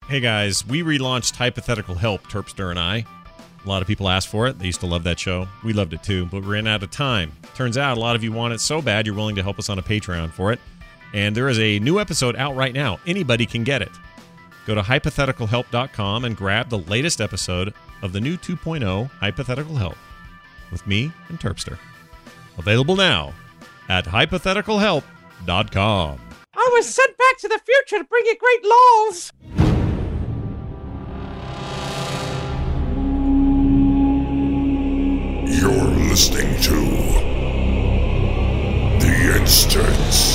Hey guys, we relaunched Hypothetical Help, Terpster and I. A lot of people asked for it. They used to love that show. We loved it too, but we ran out of time. Turns out a lot of you want it so bad you're willing to help us on a Patreon for it. And there is a new episode out right now. Anybody can get it. Go to hypotheticalhelp.com and grab the latest episode of the new 2.0 Hypothetical Help with me and Terpster. Available now at hypotheticalhelp.com. I was sent back to the future to bring you great laws. You're listening to The Instance.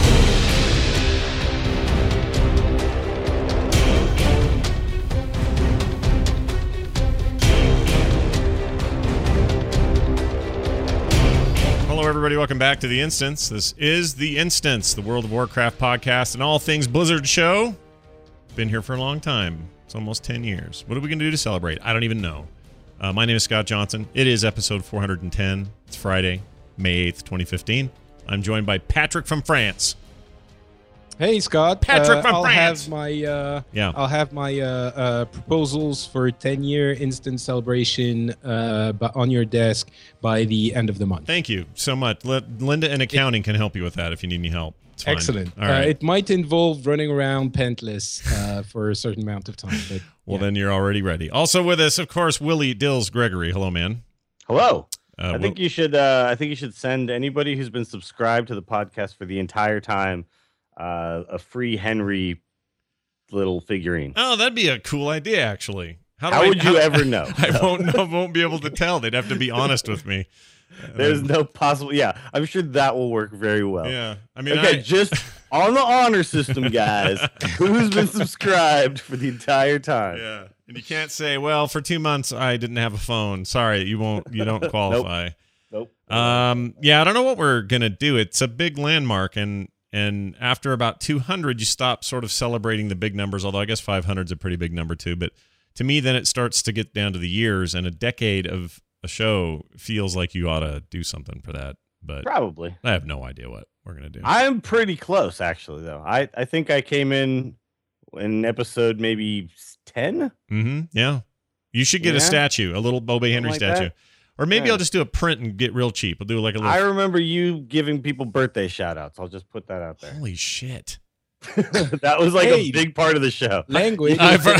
Hello, everybody. Welcome back to The Instance. This is The Instance, the World of Warcraft podcast and all things Blizzard show. Been here for a long time. It's almost 10 years. What are we going to do to celebrate? I don't even know. My name is Scott Johnson. It is episode 410. It's Friday, May 8th, 2015. I'm joined by Patrick from France. Hey, Scott. Patrick from France. I'll have my proposals for a 10-year instant celebration on your desk by the end of the month. Thank you so much. Linda in accounting can help you with that if you need any help. It's fine. Excellent. All right. It might involve running around pentless for a certain amount of time. But well, then you're already ready. Also with us, of course, Willie Dills Gregory. Hello, man. Hello. I think you should send anybody who's been subscribed to the podcast for the entire time a free Henry little figurine. Oh, that'd be a cool idea, actually. How would you ever know? I won't be able to tell. They'd have to be honest with me. There's no possible. Yeah, I'm sure that will work very well. Yeah, I mean, okay, just on the honor system, guys. Who's been subscribed for the entire time? Yeah, and you can't say, "Well, for 2 months I didn't have a phone. Sorry, you don't qualify." Nope. Yeah, I don't know what we're gonna do. It's a big landmark, and after about 200, you stop sort of celebrating the big numbers. Although I guess 500 is a pretty big number too. But to me, then it starts to get down to the years, and a decade of a show feels like you ought to do something for that, but probably I have no idea what we're gonna do. I'm pretty close, actually, though. I think I came in episode maybe 10. Mm-hmm. Yeah, you should get a statue, a little Bobby Henry statue, or maybe I'll just do a print and get real cheap. I'll do like a little. I remember you giving people birthday shout outs. I'll just put that out there. Holy shit. That was like a big part of the show. Language.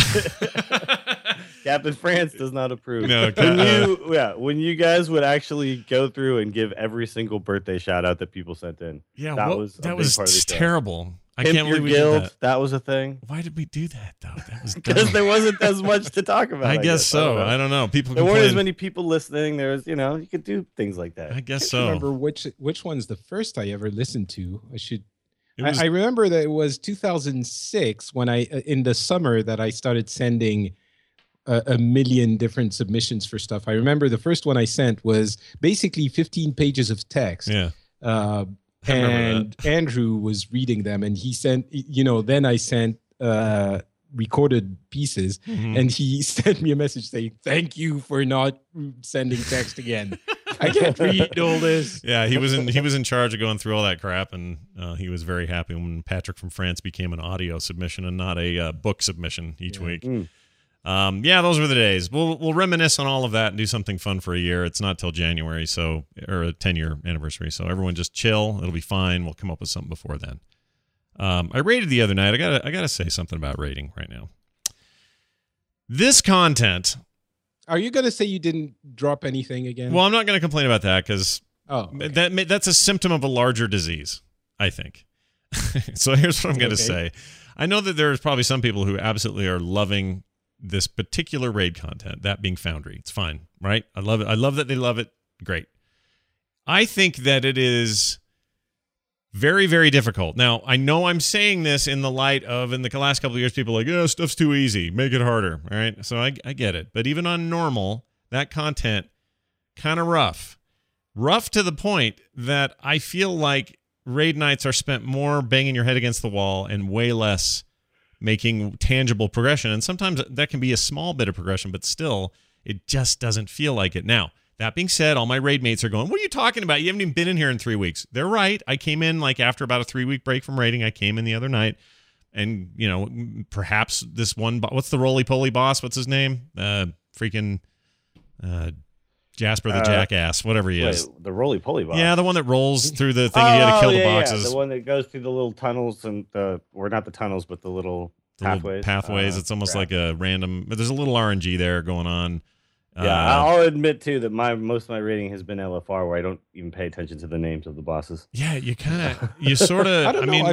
Captain France does not approve. No, when you guys would actually go through and give every single birthday shout out that people sent in. Yeah, that was part of the show. Terrible. I Pimp can't Your believe we Guild, did that. That was a thing. Why did we do that though? That was because there wasn't as much to talk about. I guess so. I don't know. People there weren't as many people listening. There was, you could do things like that. I guess I so. remember which one's the first I ever listened to. I remember that it was 2006 when in the summer that I started sending a million different submissions for stuff. I remember the first one I sent was basically 15 pages of text. Yeah. And Andrew was reading them, and he sent, then I sent recorded pieces, and he sent me a message saying, "Thank you for not sending text again. I can't read all this." Yeah, he was in charge of going through all that crap, and he was very happy when Patrick from France became an audio submission and not a book submission each week. Yeah, those were the days. We'll reminisce on all of that and do something fun for a year. It's not till January, or a 10-year anniversary. So everyone just chill. It'll be fine. We'll come up with something before then. I rated the other night. I gotta say something about rating right now. This content. Are you gonna say you didn't drop anything again? Well, I'm not gonna complain about that because okay. that's a symptom of a larger disease, I think. So here's what I'm gonna say. I know that there's probably some people who absolutely are loving this particular raid content, that being Foundry. It's fine, right? I love it. I love that they love it. Great. I think that it is very, very difficult. Now, I know I'm saying this in the light of, in the last couple of years, people are like, "Oh, stuff's too easy. Make it harder." All right? So I get it. But even on normal, that content, kind of rough. Rough to the point that I feel like raid nights are spent more banging your head against the wall and way less making tangible progression. And sometimes that can be a small bit of progression, but still, it just doesn't feel like it. Now, that being said, all my raid mates are going, "What are you talking about? You haven't even been in here in 3 weeks." They're right. I came in like after about a 3-week break from raiding. I came in the other night, and perhaps this one. What's the roly poly boss? What's his name? Jasper the Jackass, whatever he is. The roly poly boss. Yeah, the one that rolls through the thing. You had to kill the boxes. Yeah. The one that goes through the little tunnels and or not the tunnels, but the little pathways. It's almost like a random. But there's a little RNG there going on. Yeah, I'll admit too that most of my rating has been LFR, where I don't even pay attention to the names of the bosses. Yeah, you sort of. I don't know.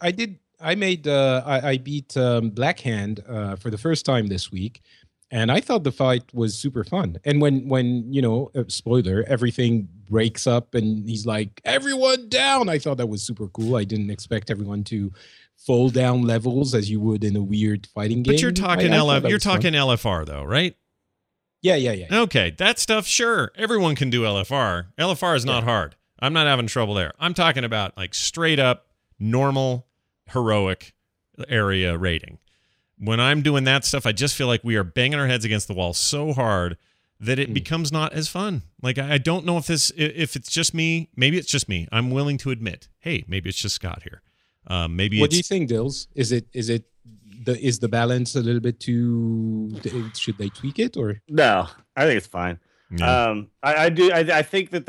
I beat Black Hand for the first time this week. And I thought the fight was super fun. And when spoiler, everything breaks up and he's like, everyone down. I thought that was super cool. I didn't expect everyone to fall down levels as you would in a weird fighting game. But you're talking LFR though, right? Yeah. Okay, that stuff, sure. Everyone can do LFR. LFR is not hard. I'm not having trouble there. I'm talking about like straight up normal heroic area rating. When I'm doing that stuff, I just feel like we are banging our heads against the wall so hard that it becomes not as fun. Like, I don't know if it's just me. Maybe it's just me. I'm willing to admit, hey, maybe it's just Scott here. What do you think, Dills? Is the balance a little bit too? Should they tweak it or no? I think it's fine. Yeah. I do. I think that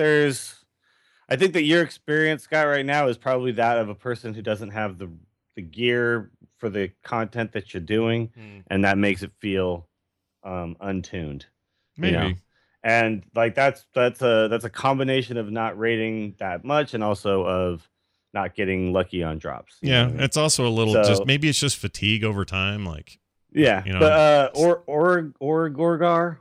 your experience, Scott, right now is probably that of a person who doesn't have the gear for the content that you're doing, and that makes it feel untuned. Maybe. And like that's a combination of not rating that much and also of not getting lucky on drops. Yeah, it's also a little maybe it's just fatigue over time, like yeah. But Gorgar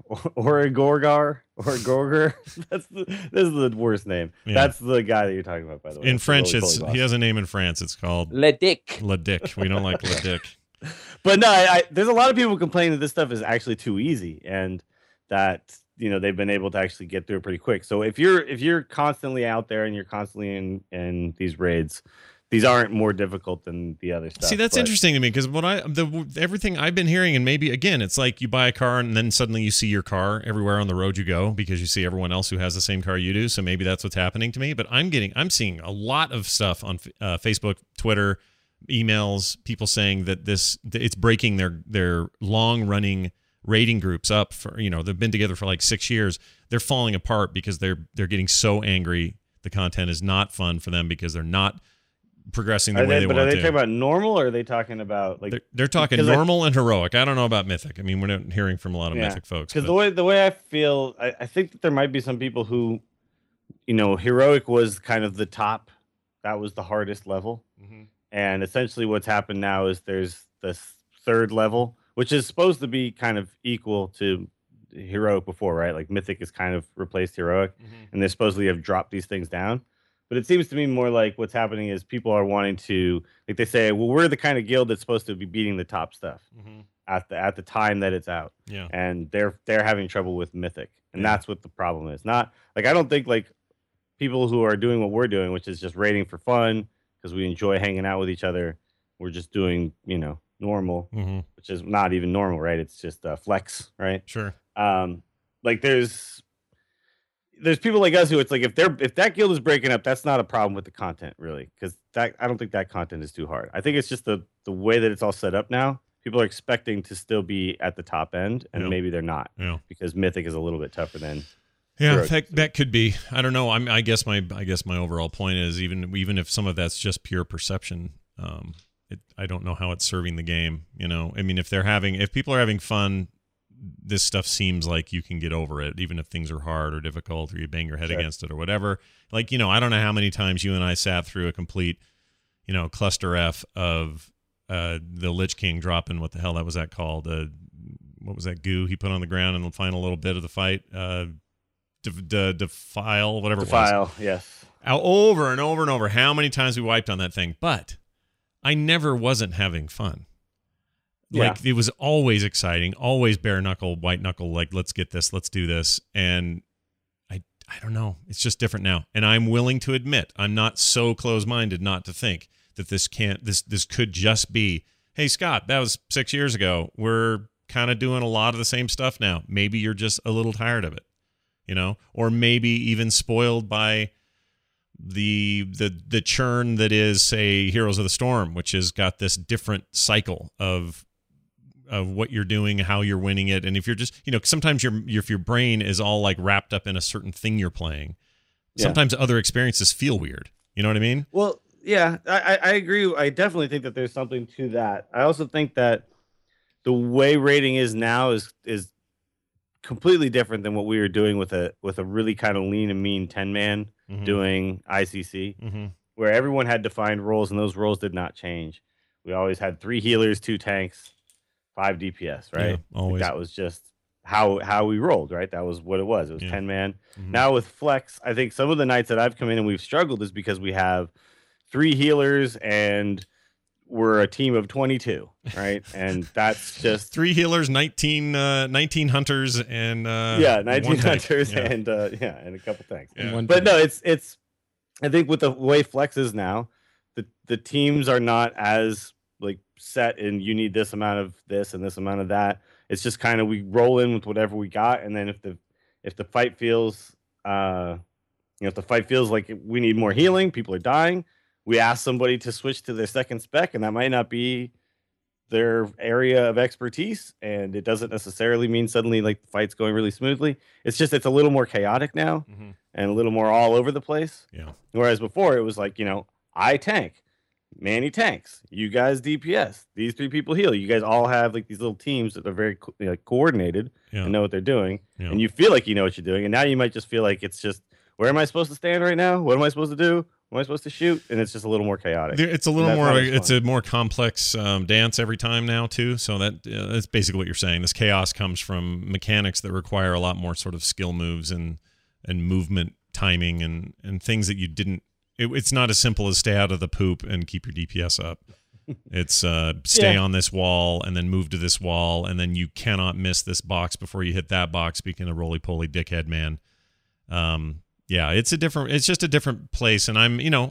or Gorger. This is the worst name. Yeah. That's the guy that you're talking about, by the way. In French, he has a name in France. It's called Le Dick. Le Dick. We don't like Le Dick. But no, there's a lot of people complaining that this stuff is actually too easy, and that they've been able to actually get through it pretty quick. So if you're constantly out there and you're constantly in these raids, these aren't more difficult than the other stuff. See, that's interesting to me because everything I've been hearing, and maybe again, it's like you buy a car and then suddenly you see your car everywhere on the road you go because you see everyone else who has the same car you do. So maybe that's what's happening to me. But I'm seeing a lot of stuff on Facebook, Twitter, emails, people saying that it's breaking their long running rating groups up for they've been together for like 6 years. They're falling apart because they're getting so angry. The content is not fun for them because they're not progressing the way they want to. But are they talking about normal, or are they talking about like they're talking normal and heroic? I don't know about mythic. I mean, we're not hearing from a lot of mythic folks. Because the way I feel, I think that there might be some people who, heroic was kind of the top. That was the hardest level, and essentially what's happened now is there's this third level, which is supposed to be kind of equal to heroic before, right? Like mythic has kind of replaced heroic, and they supposedly have dropped these things down. But it seems to me more like what's happening is people are wanting to, like they say, well, we're the kind of guild that's supposed to be beating the top stuff at the time that it's out. Yeah. And they're having trouble with mythic. And that's what the problem is. Not like I don't think like people who are doing what we're doing, which is just raiding for fun because we enjoy hanging out with each other. We're just doing, normal, which is not even normal, right? It's just flex, right? Sure. Like there's people like us who it's like if that guild is breaking up, that's not a problem with the content really, because I don't think that content is too hard. I think it's just the way that it's all set up now. People are expecting to still be at the top end, and maybe they're not, because mythic is a little bit tougher than. Yeah, that could be. I don't know. I guess my overall point is even if some of that's just pure perception, I don't know how it's serving the game. I mean, if people are having fun, this stuff seems like you can get over it, even if things are hard or difficult, or you bang your head against it or whatever. Like, I don't know how many times you and I sat through a complete, cluster F of the Lich King dropping, what the hell that was that called? What was that goo he put on the ground in the final little bit of the fight? Defile, whatever it was. Defile, yes. Over and over and over. How many times we wiped on that thing? But I never wasn't having fun. Like, it was always exciting, always bare knuckle, white knuckle, like, let's get this, let's do this. And I don't know. It's just different now. And I'm willing to admit, I'm not so close-minded not to think that this could just be, hey, Scott, that was 6 years ago. We're kind of doing a lot of the same stuff now. Maybe you're just a little tired of it, or maybe even spoiled by the churn that is, say, Heroes of the Storm, which has got this different cycle of what you're doing, how you're winning it, and if you're just, sometimes if your brain is all like wrapped up in a certain thing you're playing, sometimes other experiences feel weird. You know what I mean? Well, yeah, I agree. I definitely think that there's something to that. I also think that the way rating is now is completely different than what we were doing with a really kind of lean and mean 10-man doing ICC, where everyone had defined roles and those roles did not change. We always had 3 healers, 2 tanks, 5 DPS, right? Yeah, always. That was just how we rolled, right? That was what it was. It was 10-man. Now with Flex, I think some of the nights that I've come in and we've struggled is because we have 3 healers and we're a team of 22, right? And that's just 3 healers, 19 hunters, and 19 hunters and a couple tanks. Yeah. But no, it's I think with the way Flex is now, the teams are not as like set in you need this amount of this and this amount of that. It's just kind of we roll in with whatever we got, and then if the fight feels if the fight feels like we need more healing, people are dying, we ask somebody to switch to their second spec, and that might not be their area of expertise, and it doesn't necessarily mean suddenly like the fight's going really smoothly. It's just it's a little more chaotic now and a little more all over the place. Yeah. Whereas before it was like, I tank, Manny tanks, you guys DPS, these 3 people heal. You guys all have like these little teams that are very coordinated and know what they're doing, and you feel like you know what you're doing. And now you might just feel like it's just, where am I supposed to stand right now? What am I supposed to do? Am I supposed to shoot? And it's just a little more chaotic. It's a little more. It's a more complex dance every time now too. So that's basically what you're saying. This chaos comes from mechanics that require a lot more sort of skill moves and movement timing and things that you didn't. It's not as simple as stay out of the poop and keep your DPS up. It's stay on this wall and then move to this wall, and then you cannot miss this box before you hit that box. Speaking of roly poly dickhead man. Yeah, it's just a different place, and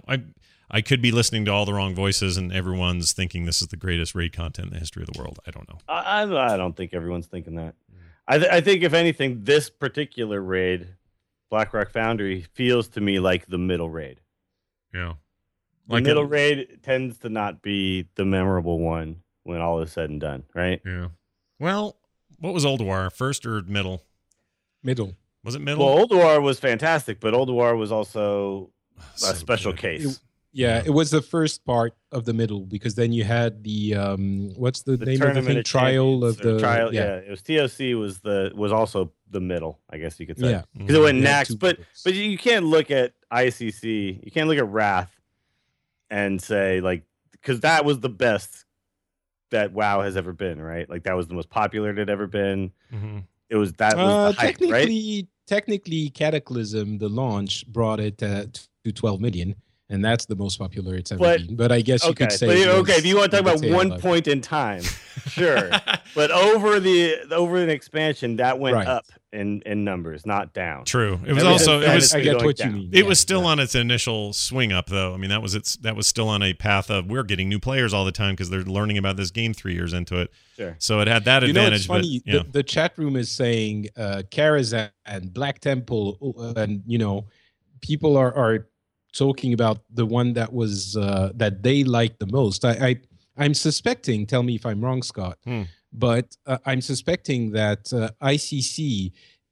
I could be listening to all the wrong voices, and everyone's thinking this is the greatest raid content in the history of the world. I don't know. I don't think everyone's thinking that. I think if anything, this particular raid, Blackrock Foundry, feels to me like the middle raid. Yeah, the middle raid tends to not be the memorable one when all is said and done, right? Yeah. Well, what was Ulduar, first or middle? Middle. Was it middle? Well, Ulduar was fantastic, but Ulduar was also a special case. It was the first part of the middle, because then you had the what's the name of the thing? Trial of the trial. Yeah, it was TOC was also the middle, I guess you could say. Yeah, because it went next. But you can't look at ICC. You can't look at Wrath and say like, because that was the best that WoW has ever been, right? Like that was the most popular it had ever been. It was that was the hype, right? Technically, Cataclysm, the launch, brought it to 12 million, and that's the most popular it's ever been. But I guess you could say, if you want to talk about one point in time, sure. But over an expansion, that went up in numbers, not down. True. It was also. I get what you mean. It was still on its initial swing up, though. I mean, that was still on a path of we're getting new players all the time because they're learning about this game 3 years into it. Sure. So it had that advantage. It's funny. But, the chat room is saying Karazhan and Black Temple, and people are talking about the one that was that they liked the most. I'm suspecting. Tell me if I'm wrong, Scott. But I'm suspecting that ICC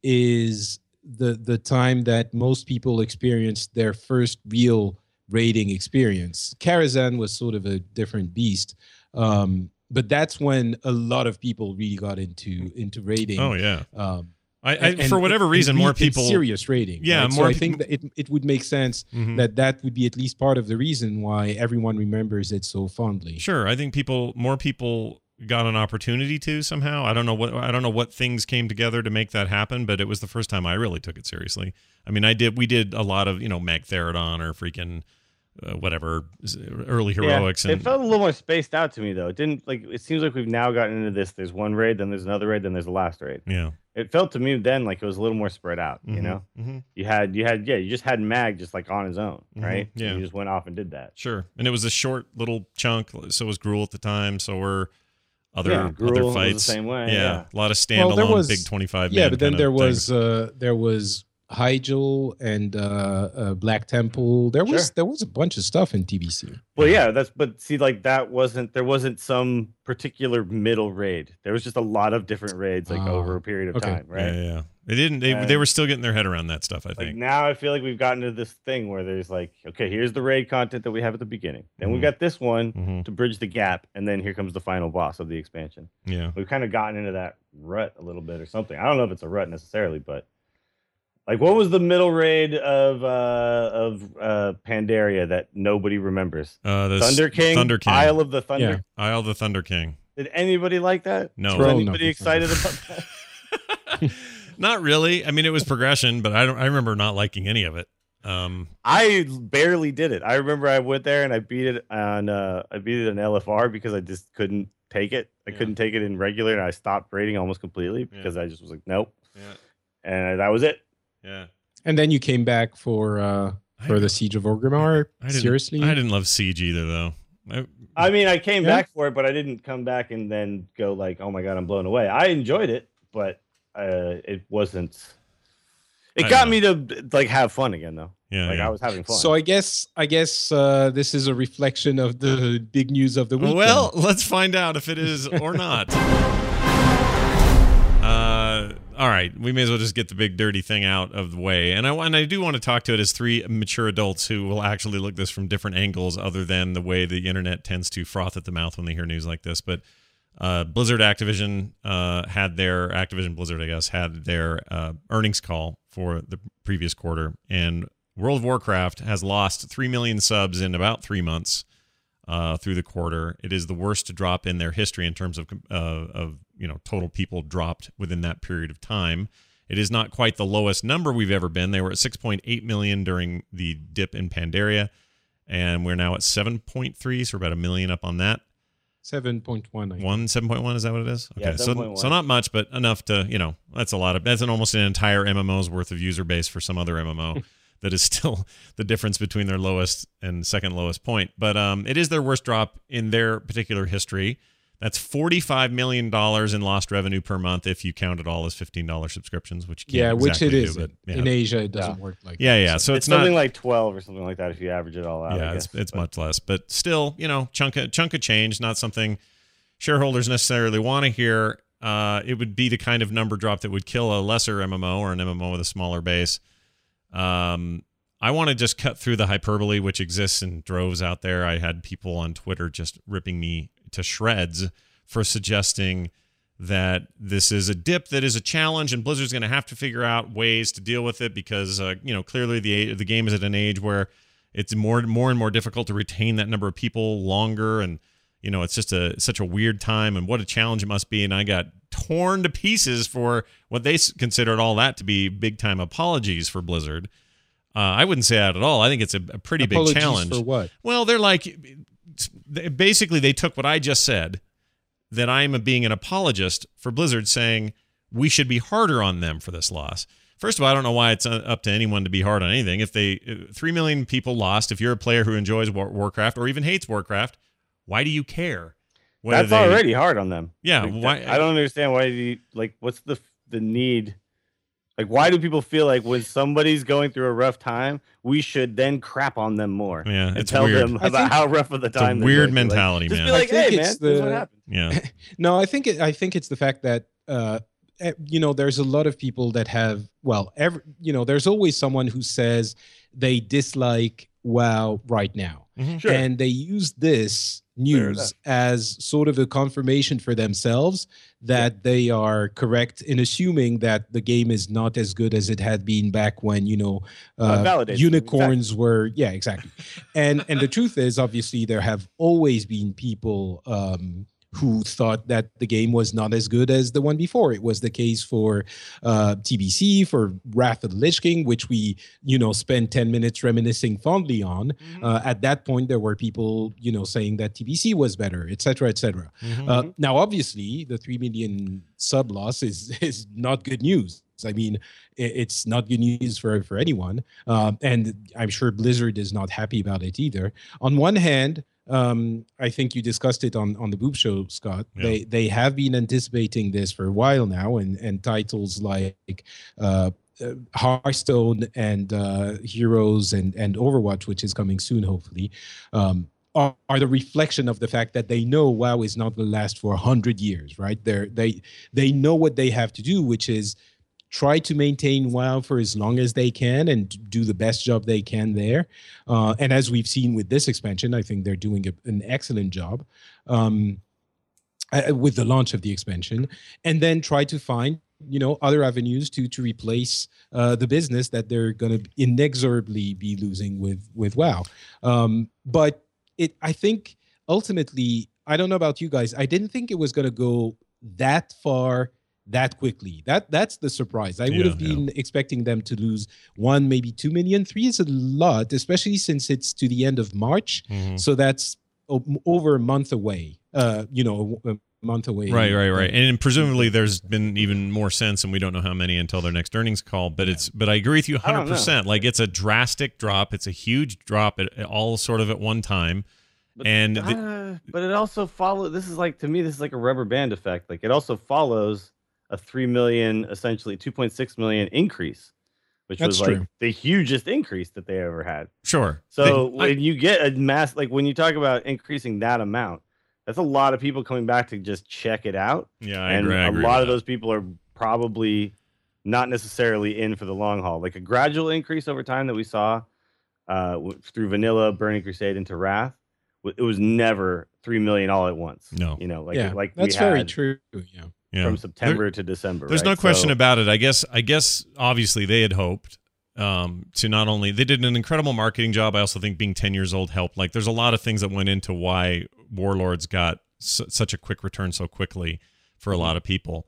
is the time that most people experienced their first real raiding experience. Karazhan was sort of a different beast. But that's when a lot of people really got into raiding. Oh yeah. And for whatever reason, more people serious raiding. Yeah, right? more. So I think that it would make sense that would be at least part of the reason why everyone remembers it so fondly. Sure, I think more people got an opportunity to somehow. I don't know what things came together to make that happen, but it was the first time I really took it seriously. I mean, we did a lot of Magtheridon or freaking. Whatever early heroics. It felt a little more spaced out to me though. It didn't it seems like we've now gotten into this. There's one raid, then there's another raid, then there's the last raid. Yeah. It felt to me then like it was a little more spread out, you know? You just had Mag just like on his own, right? Yeah. You just went off and did that. Sure. And it was a short little chunk, so was Gruul at the time, so were other Gruul fights. Was the same way. Yeah. A lot of standalone big 25 but then there was Hyjal and Black Temple. There was a bunch of stuff in TBC. Well, yeah, there wasn't some particular middle raid. There was just a lot of different raids over a period of time, right? Yeah. They were still getting their head around that stuff, I think. Now I feel like we've gotten to this thing where there's like, okay, here's the raid content that we have at the beginning. Then we got this one to bridge the gap, and then here comes the final boss of the expansion. Yeah. We've kind of gotten into that rut a little bit or something. I don't know if it's a rut necessarily, but like, what was the middle raid of Pandaria that nobody remembers? Thunder King? Isle of the Thunder. Yeah. Isle of the Thunder King. Did anybody like that? No. Was anybody excited about that? Not really. I mean, it was progression, but I remember not liking any of it. I barely did it. I remember I went there and I beat it on LFR because I just couldn't take it. I couldn't take it in regular, and I stopped raiding almost completely because I just was like, nope. Yeah. And that was it. Yeah. And then you came back for the Siege of Orgrimmar. Seriously? I didn't love Siege either, though. I mean, I came back for it, but I didn't come back and then go like, oh my God, I'm blown away. I enjoyed it, but it wasn't. It got me to like have fun again, though. Yeah, I was having fun. So I guess this is a reflection of the big news of the week. Well, let's find out if it is or not. All right, we may as well just get the big dirty thing out of the way, and I do want to talk to it as three mature adults who will actually look this from different angles, other than the way the internet tends to froth at the mouth when they hear news like this. But Blizzard Activision had their earnings call for the previous quarter, and World of Warcraft has lost 3 million subs in about 3 months through the quarter. It is the worst drop in their history in terms of total people dropped within that period of time. It is not quite the lowest number we've ever been. They were at 6.8 million during the dip in Pandaria, and we're now at 7.3, so we're about a million up on that. 7.1. 7.1, is that what it is? Okay, yeah, so not much, but enough to, that's almost an entire MMO's worth of user base for some other MMO. That is still the difference between their lowest and second lowest point. But it is their worst drop in their particular history. That's $45 million in lost revenue per month if you count it all as $15 subscriptions, which you can't which it is. But, in Asia, it doesn't work like that. Yeah. So it's not something like 12 or something like that if you average it all out. Yeah, it's much less. But still, chunk of change, not something shareholders necessarily want to hear. It would be the kind of number drop that would kill a lesser MMO or an MMO with a smaller base. I want to just cut through the hyperbole which exists in droves out there. I had people on Twitter just ripping me to shreds for suggesting that this is a dip that is a challenge and Blizzard's going to have to figure out ways to deal with it because clearly the game is at an age where it's more and more difficult to retain that number of people longer, and it's just such a weird time, and what a challenge it must be. And I got torn to pieces for what they considered all that to be big time apologies for Blizzard. I wouldn't say that at all. I think it's a pretty big challenge. For what? Well, they're like, basically they took what I just said, that I'm being an apologist for Blizzard, saying we should be harder on them for this loss. First of all, I don't know why it's up to anyone to be hard on anything. If 3 million people lost, if you're a player who enjoys Warcraft or even hates Warcraft, why do you care? That's already hard on them. Yeah. Why? I don't understand why. What's the need? Like, why do people feel like when somebody's going through a rough time, we should then crap on them more? Yeah, and it's tell weird. them about how rough of the time. It's a weird mentality, man. Just be like, hey, man, this is what happened. Yeah. No, I think it's the fact that there's a lot of people that have there's always someone who says they dislike WoW right now, Sure. and they use this news as sort of a confirmation for themselves that they are correct in assuming that the game is not as good as it had been back when unicorns were exactly. And the truth is, obviously, there have always been people who thought that the game was not as good as the one before. It was the case for TBC, for Wrath of the Lich King, which we, spent 10 minutes reminiscing fondly on. At that point, there were people, saying that TBC was better, et cetera, et cetera. Now, obviously, the 3 million sub loss is not good news. I mean, it's not good news for anyone. And I'm sure Blizzard is not happy about it either. On one hand, I think you discussed it on the Boob Show, Scott. They have been anticipating this for a while now, and titles like Hearthstone and Heroes and Overwatch, which is coming soon, hopefully, are the reflection of the fact that they know WoW is not going to last for 100 years, right? They know what they have to do, which is try to maintain WoW for as long as they can and do the best job they can there. And as we've seen with this expansion, I think they're doing an excellent job with the launch of the expansion, and then try to find other avenues to replace the business that they're going to inexorably be losing with WoW. But I think ultimately, I don't know about you guys, I didn't think it was going to go that far that quickly. That's the surprise. I would have been expecting them to lose 1, maybe 2 million. 3 is a lot, especially since it's to the end of March. Mm-hmm. So that's over a month away. A month away. Right. And presumably there's been even more sense, and we don't know how many until their next earnings call. But but I agree with you 100%. Like, it's a drastic drop. It's a huge drop all sort of at one time. But it also follows. This is like, to me, this is like a rubber band effect. Like, it also follows a 3 million, essentially 2.6 million increase, which was like the hugest increase that they ever had. Sure. So when you get a mass, like when you talk about increasing that amount, that's a lot of people coming back to just check it out. Yeah, I agree. A lot of those people are probably not necessarily in for the long haul. Like a gradual increase over time that we saw through Vanilla, Burning Crusade into Wrath, it was never 3 million all at once. No. Like that's very true. Yeah. From September to December. There's no question about it. I guess obviously they had hoped to not only, they did an incredible marketing job. I also think being 10 years old helped. Like, there's a lot of things that went into why Warlords got such a quick return so quickly for a lot of people.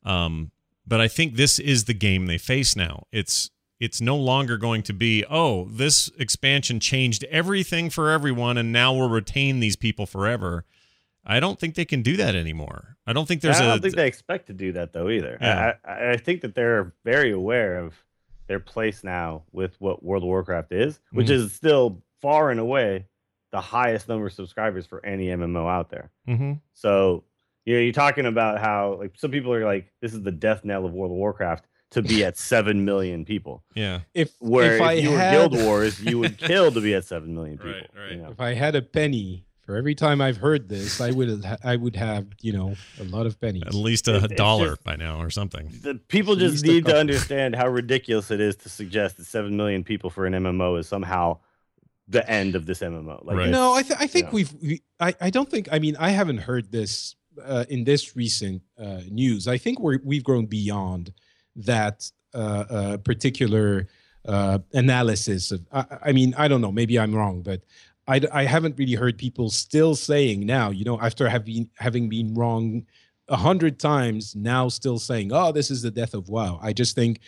But I think this is the game they face now. It's no longer going to be, this expansion changed everything for everyone, and now we'll retain these people forever. I don't think they can do that anymore. I don't think I don't think they expect to do that, though, either. Yeah. I think that they're very aware of their place now with what World of Warcraft is, which is still far and away the highest number of subscribers for any MMO out there. Mm-hmm. So, you're talking about how, like, some people are like, this is the death knell of World of Warcraft to be at 7 million people. Yeah. If you were Guild Wars, you would kill to be at 7 million people. Right. If I had a penny for every time I've heard this, I would have a lot of pennies. At least $1 by now or something. The people just need to understand how ridiculous it is to suggest that 7 million people for an MMO is somehow the end of this MMO. Like, right. No, I think I don't think. I mean, I haven't heard this in this recent news. I think we've grown beyond that particular analysis of. I mean, I don't know. Maybe I'm wrong, but I haven't really heard people still saying now, after having been wrong 100 times, now still saying, this is the death of WoW. I just think.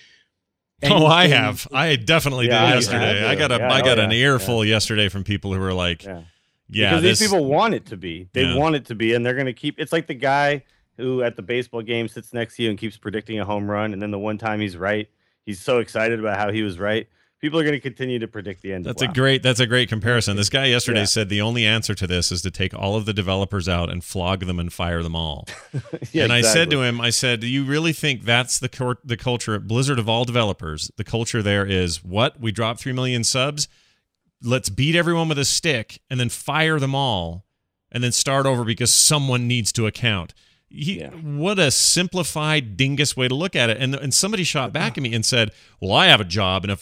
I have. I definitely did yesterday. I got an earful yesterday from people who were like, because these people want it to be. They want it to be, and they're going to keep. It's like the guy who at the baseball game sits next to you and keeps predicting a home run, and then the one time he's right, he's so excited about how he was right. People are going to continue to predict the end. That's a great comparison. This guy yesterday said the only answer to this is to take all of the developers out and flog them and fire them all. And I said to him, do you really think that's the culture at Blizzard of all developers? The culture there is what? We dropped 3 million subs. Let's beat everyone with a stick and then fire them all and then start over because someone needs to account. What a simplified dingus way to look at it. And somebody shot back at me and said, well, I have a job, and if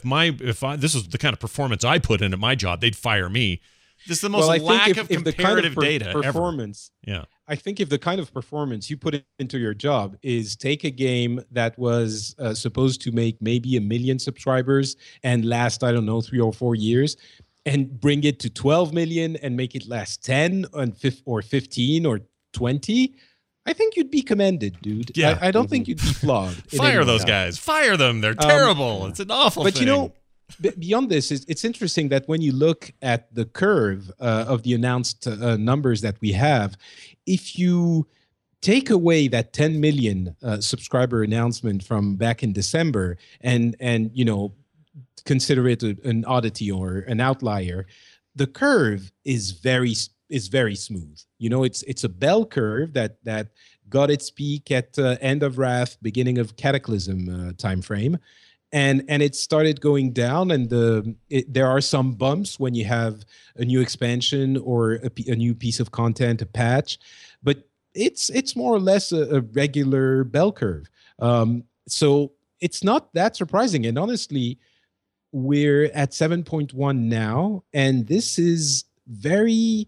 this is the kind of performance I put into my job, they'd fire me. This is the most lack of comparative data performance ever. Yeah. I think if the kind of performance you put into your job is take a game that was supposed to make maybe 1 million subscribers and last, I don't know, 3 or 4 years, and bring it to 12 million and make it last 10 or 15 or 20, I think you'd be commended, dude. Yeah. I don't think you'd be flogged. Fire those guys. Fire them. They're terrible. It's an awful thing. But beyond this, it's interesting that when you look at the curve of the announced numbers that we have, if you take away that 10 million subscriber announcement from back in December and consider it an oddity or an outlier, the curve is very smooth. It's a bell curve that got its peak at end of Wrath, beginning of Cataclysm time frame. And it started going down, and there are some bumps when you have a new expansion or a new piece of content, a patch, but it's more or less a regular bell curve. So it's not that surprising. And honestly, we're at 7.1 now, and this is very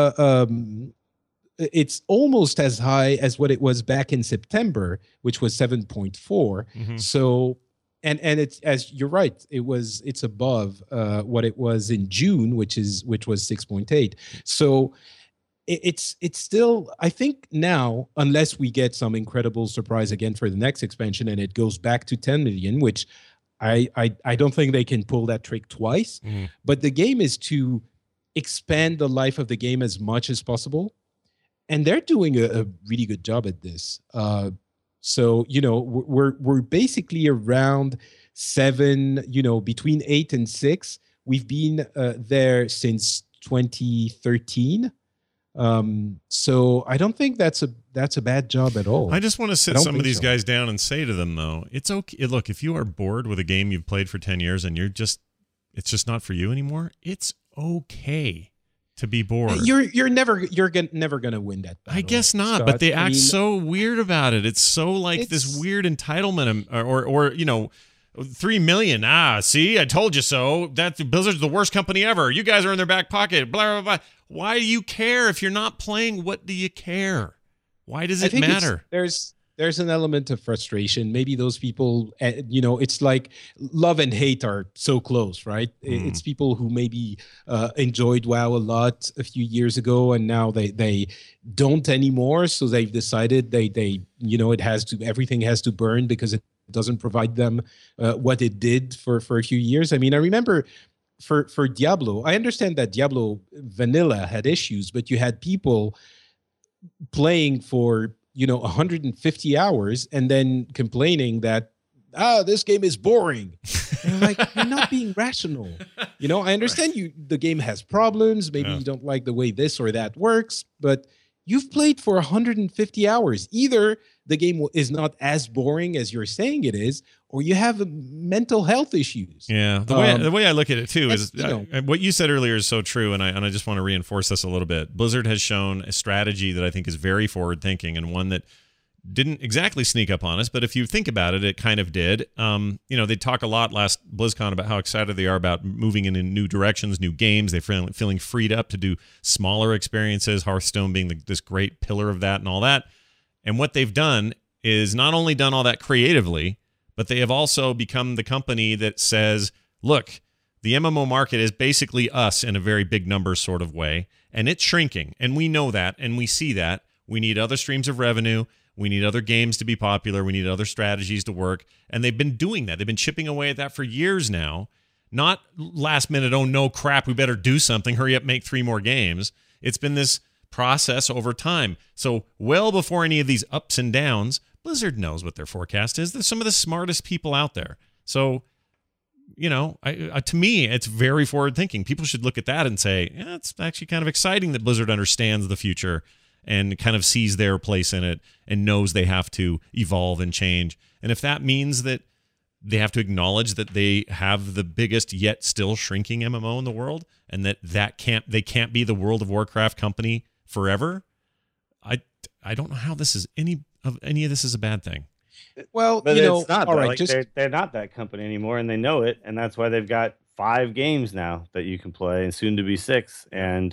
it's almost as high as what it was back in September, which was 7.4. Mm-hmm. So and it's, as you're right, it's above what it was in June, which was 6.8. So it's still, I think now, unless we get some incredible surprise again for the next expansion and it goes back to 10 million, which I don't think they can pull that trick twice. Mm-hmm. But the game is to expand the life of the game as much as possible, and they're doing a really good job at this. So, we're basically around 7, between 8 and 6. We've been there since 2013. So I don't think that's a bad job at all. I just want to sit some of these guys down and say to them, though, it's okay. Look, if you are bored with a game you've played for 10 years and it's just not for you anymore, it's okay to be bored. You're never gonna win that battle, I guess not, Scott. but they act so weird about it. It's so like this weird entitlement, or 3 million. See, I told you so. That Blizzard's the worst company ever. You guys are in their back pocket. Blah blah blah. Why do you care if you're not playing? What do you care? Why does it matter? There's an element of frustration. Maybe those people, it's like love and hate are so close, right? It's people who maybe enjoyed WoW a lot a few years ago, and now they don't anymore. So they've decided everything has to burn because it doesn't provide them what it did for a few years. I mean, I remember for Diablo, I understand that Diablo Vanilla had issues, but you had people playing for 150 hours and then complaining that this game is boring. And like, you're not being rational. I understand the game has problems. Maybe you don't like the way this or that works, but you've played for 150 hours. Either the game is not as boring as you're saying it is, or you have mental health issues. Yeah, the way I look at it too is what you said earlier is so true, and I just want to reinforce this a little bit. Blizzard has shown a strategy that I think is very forward thinking, and one that didn't exactly sneak up on us, but if you think about it, it kind of did. They talk a lot last BlizzCon about how excited they are about moving in new directions, new games. They're feeling freed up to do smaller experiences, Hearthstone being this great pillar of that and all that. And what they've done is not only done all that creatively, but they have also become the company that says, look, the MMO market is basically us in a very big numbers sort of way, and it's shrinking. And we know that, and we see that. We need other streams of revenue. We need other games to be popular. We need other strategies to work. And they've been doing that. They've been chipping away at that for years now. Not last minute, oh, no, crap, we better do something. Hurry up, make 3 more games. It's been this process over time. So well before any of these ups and downs, Blizzard knows what their forecast is. They're some of the smartest people out there. So, to me, it's very forward thinking. People should look at that and say, yeah, it's actually kind of exciting that Blizzard understands the future and kind of sees their place in it and knows they have to evolve and change. And if that means that they have to acknowledge that they have the biggest yet still shrinking MMO in the world, and they can't be the World of Warcraft company forever, I don't know how any of this is a bad thing. Well, but it's not. All right, they're not that company anymore, and they know it, and that's why they've got 5 games now that you can play, and soon to be 6, and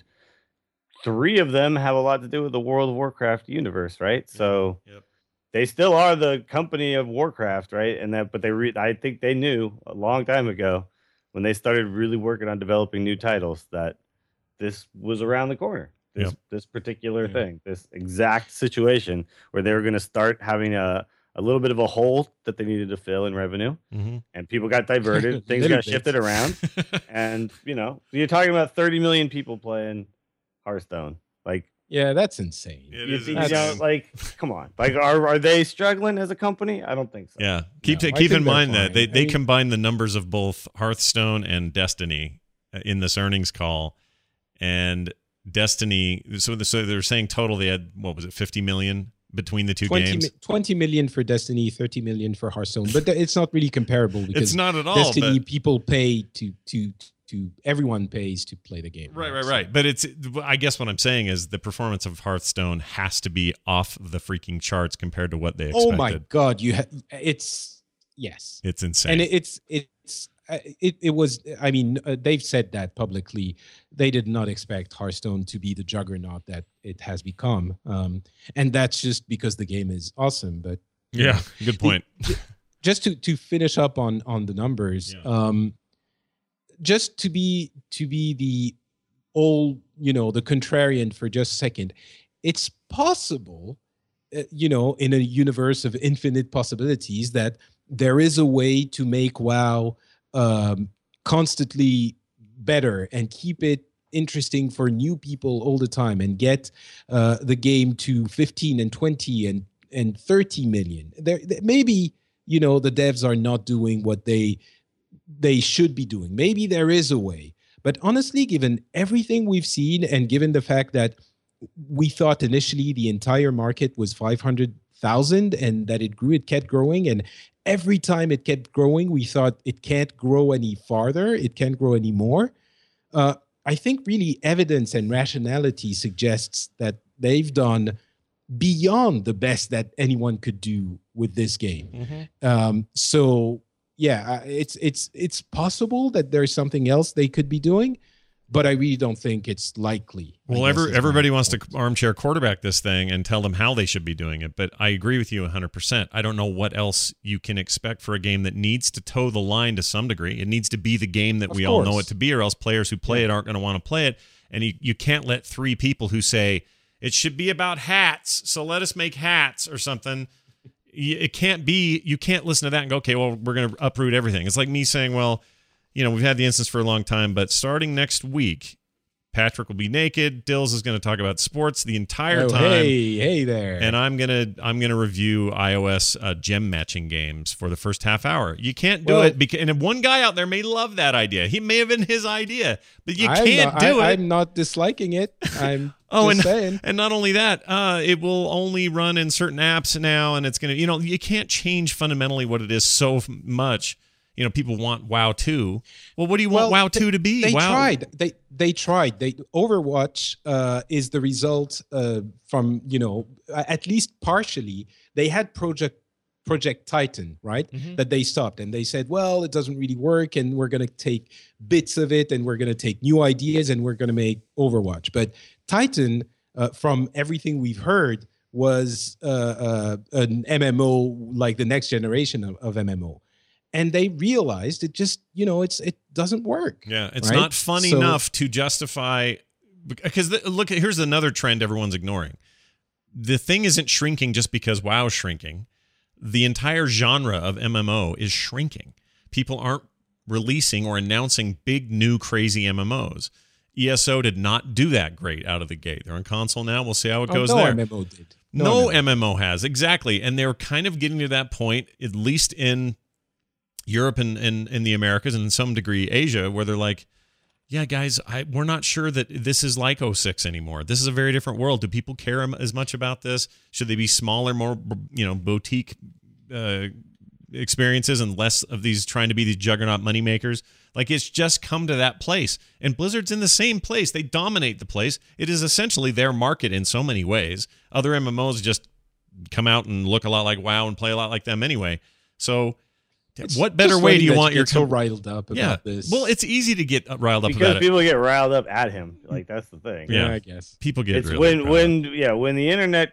3 of them have a lot to do with the World of Warcraft universe, right? So they still are the company of Warcraft, right? And I think they knew a long time ago when they started really working on developing new titles that this was around the corner. This particular thing, this exact situation where they were going to start having a little bit of a hole that they needed to fill in revenue, and people got diverted, things got shifted around, and you're talking about 30 million people playing Hearthstone. Like, yeah, that's insane. Come on. Like, are they struggling as a company? I don't think so. Yeah, keep in mind that they combine the numbers of both Hearthstone and Destiny in this earnings call, and Destiny. So they're saying total they had, what was it, 50 million between the two games. 20 million for Destiny, 30 million for Hearthstone, but it's not really comparable because it's not at all. Destiny people pay to everyone pays to play the game. Right. But I guess what I'm saying is the performance of Hearthstone has to be off the freaking charts compared to what they expected. Oh my God, it's insane, and it was. I mean, they've said that publicly. They did not expect Hearthstone to be the juggernaut that it has become, and that's just because the game is awesome. But yeah, good point. Just to finish up on the numbers, just to be the old, the contrarian for just a second, it's possible, in a universe of infinite possibilities, that there is a way to make WoW constantly better and keep it interesting for new people all the time and get the game to 15 and 20 and 30 million. There maybe, the devs are not doing what they should be doing. Maybe there is a way. But honestly, given everything we've seen and given the fact that we thought initially the entire market was 500,000 and that it kept growing, and every time it kept growing, we thought it can't grow any farther, it can't grow any more. I think really evidence and rationality suggests that they've done beyond the best that anyone could do with this game. So yeah, it's possible that there's something else they could be doing, but I really don't think it's likely. Well, everybody wants to armchair quarterback this thing and tell them how they should be doing it, but I agree with you 100%. I don't know what else you can expect for a game that needs to toe the line to some degree. It needs to be the game that we all know it to be, or else players who play it aren't going to want to play it. And you can't let three people who say, it should be about hats, so let us make hats or something. It can't be, you can't listen to that and go, okay, well, we're going to uproot everything. It's like me saying, well, we've had the instance for a long time, but starting next week, Patrick will be naked. Dills is going to talk about sports the entire time. Hey there. And I'm gonna review iOS gem matching games for the first half hour. You can't do it because, and one guy out there may love that idea. He may have been his idea, but you can't do it. I'm not disliking it. I'm just saying. And not only that, it will only run in certain apps now, and it's gonna, you can't change fundamentally what it is so much. People want WoW 2. Well, what do you want WoW 2 to be? They tried. They tried. Overwatch is the result from, at least partially. They had Project Titan, right? That they stopped. And they said, well, it doesn't really work. And we're going to take bits of it. And we're going to take new ideas. And we're going to make Overwatch. But Titan, from everything we've heard, was an MMO, like the next generation of MMO. And they realized it just, it doesn't work. Yeah, it's not fun enough to justify. Because here's another trend everyone's ignoring. The thing isn't shrinking just because WoW's shrinking. The entire genre of MMO is shrinking. People aren't releasing or announcing big, new, crazy MMOs. ESO did not do that great out of the gate. They're on console now. We'll see how it goes there. MMO did. No MMO has. Exactly. And they're kind of getting to that point, at least in Europe and in the Americas and in some degree Asia, where they're like, yeah, guys, we're not sure that this is like 06 anymore. This is a very different world. Do people care as much about this? Should they be smaller, more boutique experiences and less of these trying to be these juggernaut moneymakers? Like, it's just come to that place. And Blizzard's in the same place. They dominate the place. It is essentially their market in so many ways. Other MMOs just come out and look a lot like WoW and play a lot like them anyway. So what better way do you want your so riled up about this? Well, it's easy to get riled up because about people get riled up at him. Like, that's the thing. Yeah, I guess people get it's really when the internet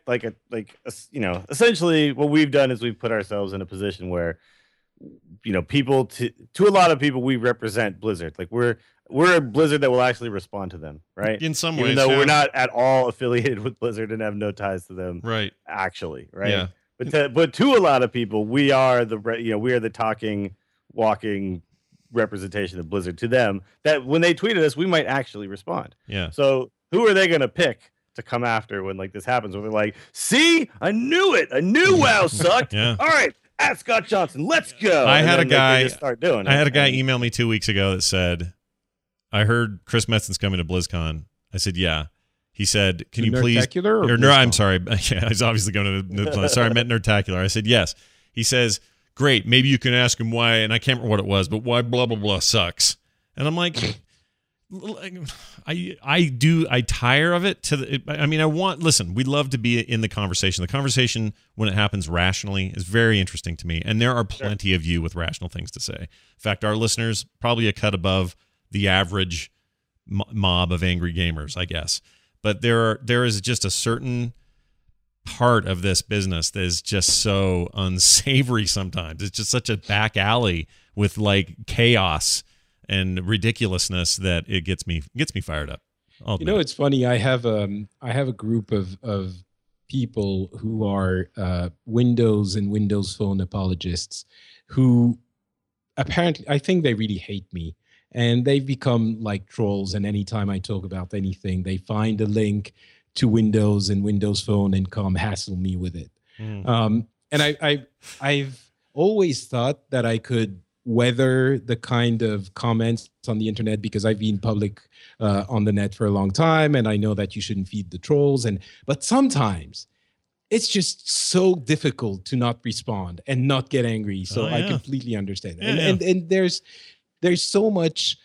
essentially what we've done is we've put ourselves in a position where people to a lot of people we represent Blizzard. Like, we're a Blizzard that will actually respond to them, right? In some ways, even though we're not at all affiliated with Blizzard and have no ties to them, right? Actually, right? Yeah. But to a lot of people, we are the talking, walking representation of Blizzard to them. That when they tweeted us, we might actually respond. Yeah. So who are they going to pick to come after when this happens? When they're like, "See, I knew it. I knew WoW sucked." Yeah. All right, at Scott Johnson, let's go. I had a guy start doing. I had a guy email me 2 weeks ago that said, "I heard Chris Metzen's coming to BlizzCon." I said, "Yeah." He said, "Can you please?" Or no, I'm sorry. Yeah, he's obviously going to. Sorry, I meant Nerdtacular. I said yes. He says, "Great. Maybe you can ask him why." And I can't remember what it was, but why blah blah blah sucks. And I'm like, I tire of it. Listen, we love to be in the conversation. The conversation when it happens rationally is very interesting to me, and there are plenty of you with rational things to say. In fact, our listeners probably a cut above the average mob of angry gamers, I guess. But there is just a certain part of this business that is just so unsavory sometimes. It's just such a back alley with like chaos and ridiculousness that it gets me fired up. It's funny. I have a group of people who are Windows and Windows Phone apologists who apparently, I think they really hate me. And they've become like trolls. And anytime I talk about anything, they find a link to Windows and Windows Phone and come hassle me with it. And I've always thought that I could weather the kind of comments on the internet because I've been public on the net for a long time, and I know that you shouldn't feed the trolls. But sometimes it's just so difficult to not respond and not get angry. So I completely understand that. And there's so much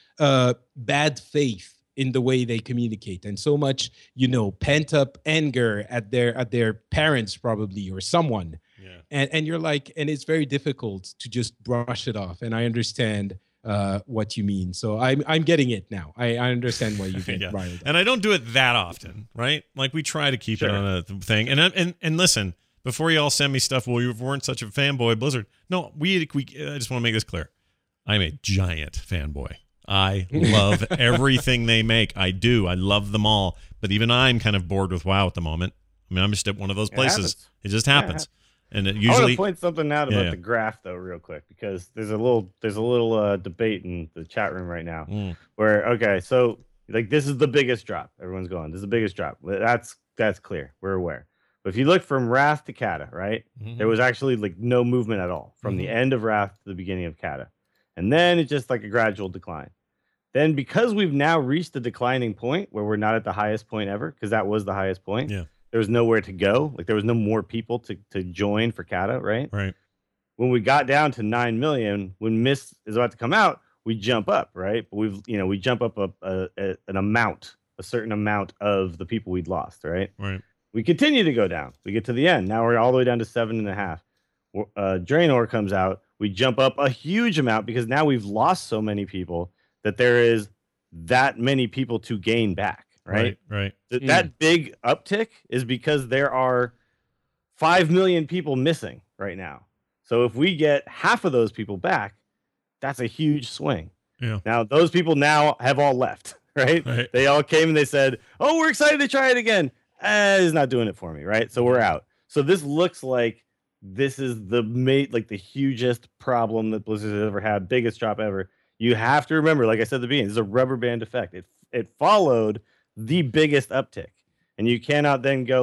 bad faith in the way they communicate, and so much, pent up anger at their parents probably or someone. Yeah. And you're like, and it's very difficult to just brush it off. And I understand what you mean. So I'm getting it now. I understand why you get riled up. And I don't do it that often, right? Like we try to keep it on a thing. And listen, before you all send me stuff, well, you weren't such a fanboy, Blizzard. No, I just want to make this clear. I'm a giant fanboy. I love everything they make. I do. I love them all. But even I'm kind of bored with WoW at the moment. I mean, I'm just at one of those places. It just happens. And it usually. I want to point something out about the graph, though, real quick, because there's a little debate in the chat room right now where so like this is the biggest drop. Everyone's going, this is the biggest drop. That's clear. We're aware. But if you look from Wrath to Kata, right, there was actually like no movement at all from the end of Wrath to the beginning of Kata. And then it's just like a gradual decline. Then because we've now reached the declining point where we're not at the highest point ever, because that was the highest point, there was nowhere to go. Like there was no more people to join for Kata, right? Right. When we got down to 9 million, when Mist is about to come out, we jump up, right? But we jump up a certain amount of the people we'd lost, right? Right. We continue to go down. We get to the end. Now we're all the way down to 7.5. Draenor comes out. We jump up a huge amount because now we've lost so many people that there is that many people to gain back, right? Right. That big uptick is because there are 5 million people missing right now. So if we get half of those people back, that's a huge swing. Yeah. Now, those people now have all left, right? They all came and they said, oh, we're excited to try it again. It's not doing it for me, right? So we're out. So this looks like this is the hugest problem that Blizzard has ever had, biggest drop ever. You have to remember, like I said at the beginning, this is a rubber band effect. It followed the biggest uptick, and you cannot then go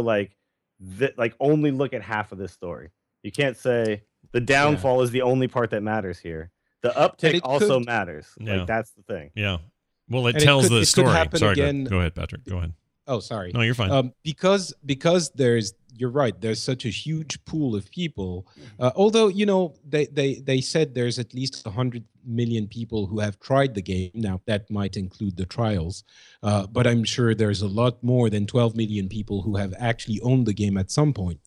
only look at half of this story. You can't say the downfall is the only part that matters here. The uptick also matters. Yeah. Like that's the thing. Yeah. Well, it tells the story. Sorry, again. Go ahead, Patrick. Go ahead. Oh, sorry. No, you're fine. Because you're right. There's such a huge pool of people. Although they said there's at least 100 million people who have tried the game. Now that might include the trials, but I'm sure there's a lot more than 12 million people who have actually owned the game at some point.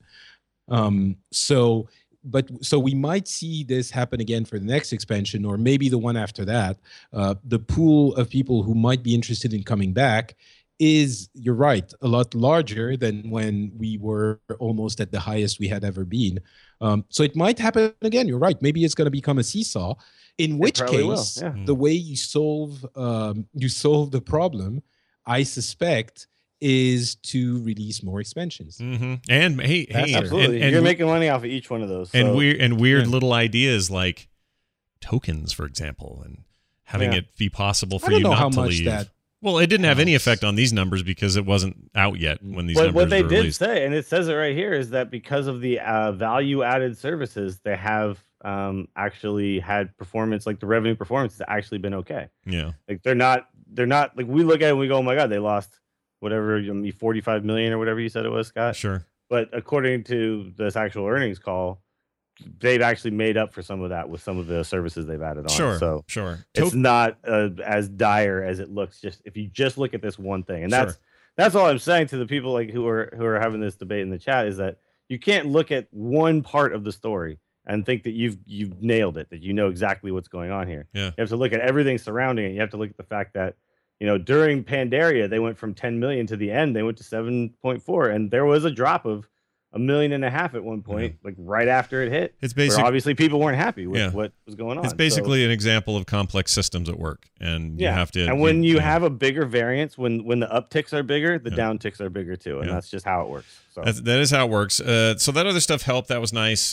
So we might see this happen again for the next expansion, or maybe the one after that. The pool of people who might be interested in coming back is, you're right, a lot larger than when we were almost at the highest we had ever been. So it might happen again. You're right. Maybe it's going to become a seesaw, in which case the way you solve the problem, I suspect, is to release more expansions. Mm-hmm. And hey, absolutely, and you're making money off of each one of those. And weird little ideas like tokens, for example, and having it be possible for you not to leave. Well, it didn't have any effect on these numbers because it wasn't out yet when these numbers were released. What they did say, and it says it right here, is that because of the value-added services, they have actually had performance, like the revenue performance has actually been okay. Yeah. Like they're not like, we look at it and we go, oh my God, they lost whatever, 45 million or whatever you said it was, Scott. Sure. But according to this actual earnings call, they've actually made up for some of that with some of the services they've added on. Sure. So sure. It's not as dire as it looks. Just if you just look at this one thing, and that's all I'm saying to the people like who are having this debate in the chat is that you can't look at one part of the story and think that you've nailed it, that you know exactly what's going on here. Yeah. You have to look at everything surrounding it. You have to look at the fact that, during Pandaria, they went from 10 million to the end, they went to 7.4, and there was a drop of 1.5 million at one point, like right after it hit. It's basically obviously people weren't happy with what was going on. It's basically an example of complex systems at work, and you have to. And when you have a bigger variance, when the upticks are bigger, the downticks are bigger too, and that's just how it works. So that is how it works. So that other stuff helped. That was nice.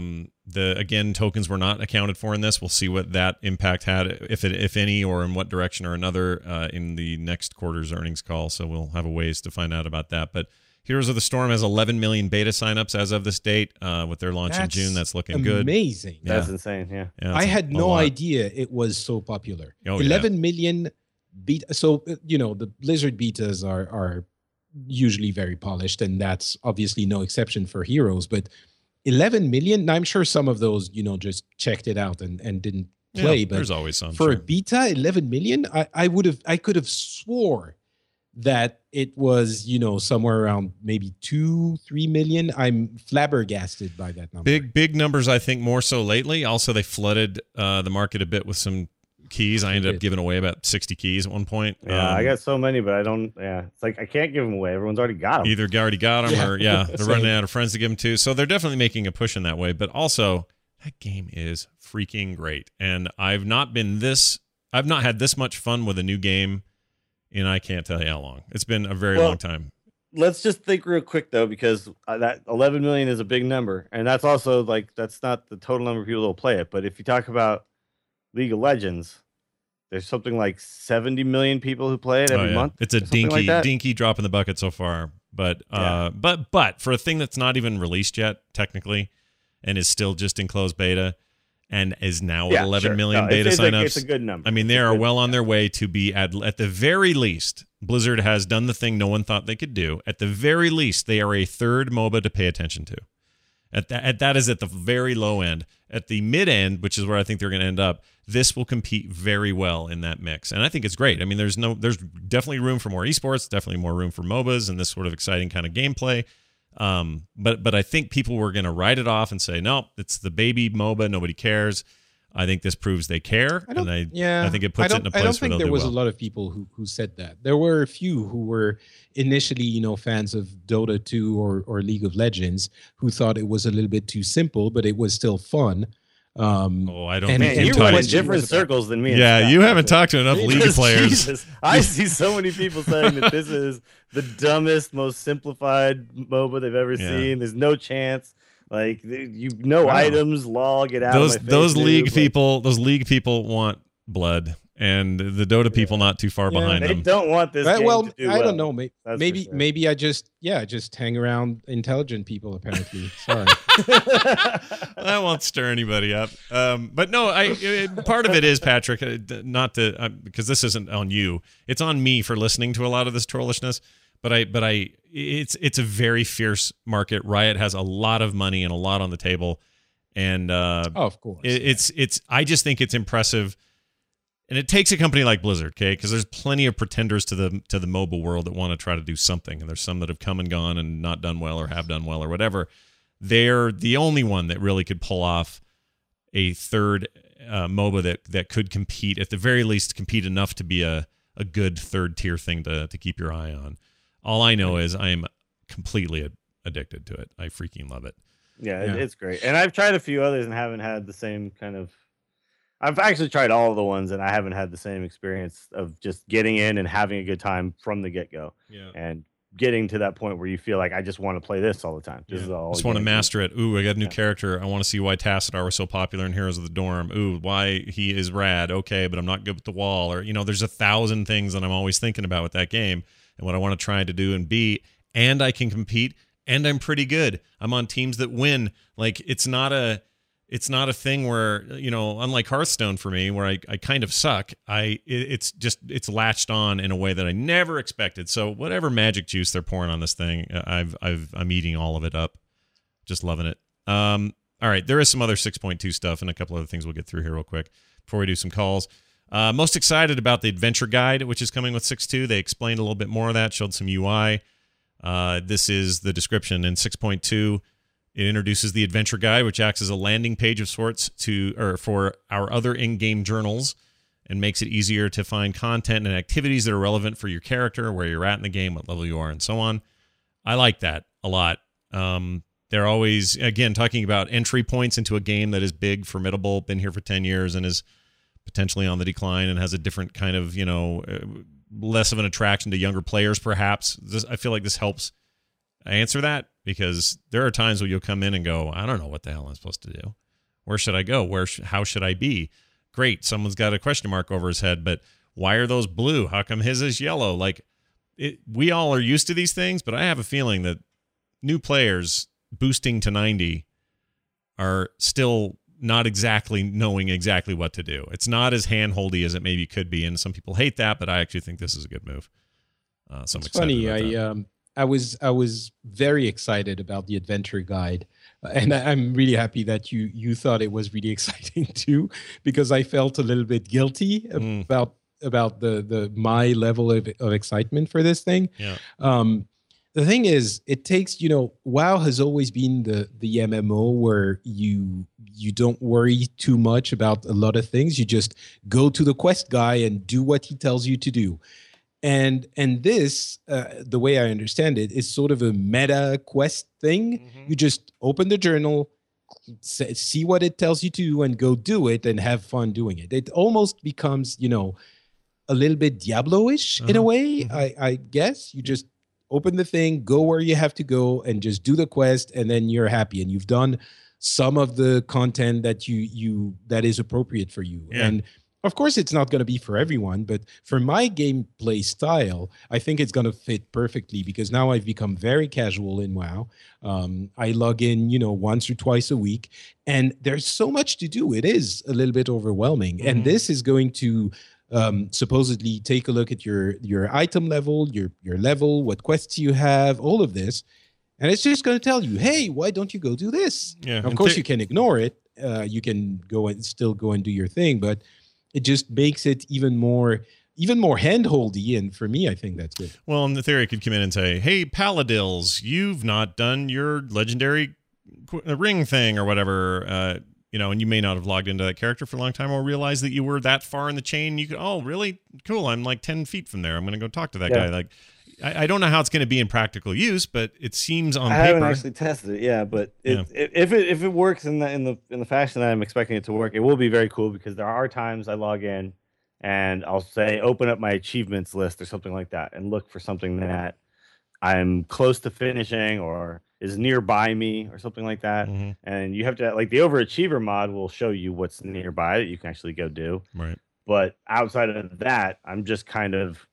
Again, tokens were not accounted for in this. We'll see what that impact had, if any, or in what direction or another in the next quarter's earnings call. So we'll have a ways to find out about that, but. Heroes of the Storm has 11 million beta signups as of this date. With their launch in June, that's looking good. Amazing. That's insane. Yeah. I had no idea it was so popular. 11 million beta. So the Blizzard betas are usually very polished, and that's obviously no exception for Heroes. But 11 million. I'm sure some of those just checked it out and didn't play. But there's always some for a beta. 11 million. I could have swore that it was, somewhere around maybe 2-3 million. I'm flabbergasted by that number. Big numbers, I think, more so lately. Also, they flooded the market a bit with some keys. I ended up giving away about 60 keys at one point. Yeah, I got so many, but I don't. Yeah, it's like I can't give them away. Everyone's already got them. Either already got them, or they're running out of friends to give them to. So they're definitely making a push in that way. But also, that game is freaking great, and I've not had this much fun with a new game. And I can't tell you how long. It's been a very long time. Let's just think real quick, though, because that 11 million is a big number. And that's also, that's not the total number of people that will play it. But if you talk about League of Legends, there's something like 70 million people who play it every month. It's a dinky drop in the bucket so far. But but for a thing that's not even released yet, technically, and is still just in closed beta, and is now at 11 million beta signups. It's a good number. I mean, they are well on their way to be, at the very least, Blizzard has done the thing no one thought they could do. At the very least, they are a third MOBA to pay attention to. That is at the very low end. At the mid end, which is where I think they're going to end up, this will compete very well in that mix. And I think it's great. I mean, there's definitely room for more esports, definitely more room for MOBAs and this sort of exciting kind of gameplay. But I think people were going to write it off and say, no, it's the baby MOBA. Nobody cares. I think this proves they care. I think it puts it in a place where they'll do well. I don't think there was a lot of people who said that. There were a few who were initially, fans of Dota 2 or League of Legends who thought it was a little bit too simple, but it was still fun. I don't. Man, you run in different circles than me. Yeah, you haven't talked to enough League players. Jesus, I see so many people saying that this is the dumbest, most simplified MOBA they've ever seen. There's no chance. Like items, lol, get out. Those League people want blood, and the Dota people not too far behind them. They don't want this. Game to do I don't know. Maybe I just hang around intelligent people. Apparently, sorry. That won't stir anybody up. But no, part of it is, Patrick, not to because this isn't on you. It's on me for listening to a lot of this trollishness. But it's a very fierce market. Riot has a lot of money and a lot on the table, and of course, I just think it's impressive, and it takes a company like Blizzard, okay? Because there's plenty of pretenders to the mobile world that want to try to do something, and there's some that have come and gone and not done well or have done well or whatever. They're the only one that really could pull off a third MOBA that could compete, at the very least, compete enough to be a good third tier thing to keep your eye on. All I know is I am completely addicted to it. I freaking love it. Yeah, it's great. And I've tried a few others and haven't had the same kind of... I've actually tried all of the ones and I haven't had the same experience of just getting in and having a good time from the get-go. Yeah. And getting to that point where you feel like I just want to play this all the time. This is all. I just want to master it. Ooh, I got a new character. I want to see why Tassadar was so popular in Heroes of the Dorm. Ooh, why he is rad. Okay, but I'm not good with the wall. Or, there's 1,000 things that I'm always thinking about with that game and what I want to try to do and be. And I can compete, and I'm pretty good. I'm on teams that win. Like, it's not it's not a thing where, unlike Hearthstone for me, where I kind of suck, it's latched on in a way that I never expected. So whatever magic juice they're pouring on this thing, I'm eating all of it up. Just loving it. All right, there is some other 6.2 stuff and a couple other things we'll get through here real quick before we do some calls. Most excited about the adventure guide, which is coming with 6.2. They explained a little bit more of that, showed some UI. This is the description in 6.2. It introduces the adventure guide, which acts as a landing page of sorts for our other in-game journals, and makes it easier to find content and activities that are relevant for your character, where you're at in the game, what level you are, and so on. I like that a lot. They're always, again, talking about entry points into a game that is big, formidable, been here for 10 years, and is potentially on the decline and has a different kind of, less of an attraction to younger players, perhaps. I feel like this helps answer that, because there are times where you'll come in and go, I don't know what the hell I'm supposed to do. Where should I go? How should I be? Great, someone's got a question mark over his head, but why are those blue? How come his is yellow? We all are used to these things, but I have a feeling that new players boosting to 90 are still not exactly knowing exactly what to do. It's not as hand-holdy as it maybe could be, and some people hate that, but I actually think this is a good move. So I'm excited about that. I was very excited about the adventure guide, and I'm really happy that you thought it was really exciting too, because I felt a little bit guilty about the my level of excitement for this thing. Yeah. The thing is, it takes, WoW has always been the MMO where you don't worry too much about a lot of things. You just go to the quest guy and do what he tells you to do. And this, the way I understand it, is sort of a meta quest thing. Mm-hmm. You just open the journal, see what it tells you to do, and go do it and have fun doing it. It almost becomes, a little bit Diablo-ish in a way, I guess. You just open the thing, go where you have to go, and just do the quest, and then you're happy. And you've done some of the content that that is appropriate for you. Yeah. And of course, it's not going to be for everyone, but for my gameplay style, I think it's going to fit perfectly, because now I've become very casual in WoW. I log in, once or twice a week, and there's so much to do. It is a little bit overwhelming. Mm-hmm. And this is going to supposedly take a look at your item level, your level, what quests you have, all of this. And it's just going to tell you, hey, why don't you go do this? Yeah. Of course, you can ignore it. You can still go and do your thing, but it just makes it even more hand-holdy, and for me, I think that's good. Well, in the theory, I could come in and say, hey, Paladils, you've not done your legendary ring thing or whatever, and you may not have logged into that character for a long time, or realize that you were that far in the chain. You could, oh, really? Cool, I'm like 10 feet from there. I'm going to go talk to that guy. Like, I don't know how it's going to be in practical use, but it seems on paper. I haven't actually tested it, but if it works in the fashion that I'm expecting it to work, it will be very cool, because there are times I log in and I'll say open up my achievements list or something like that and look for something that I'm close to finishing or is nearby me or something like that. Mm-hmm. And you have to, like, the overachiever mod will show you what's nearby that you can actually go do. Right. But outside of that, I'm just kind of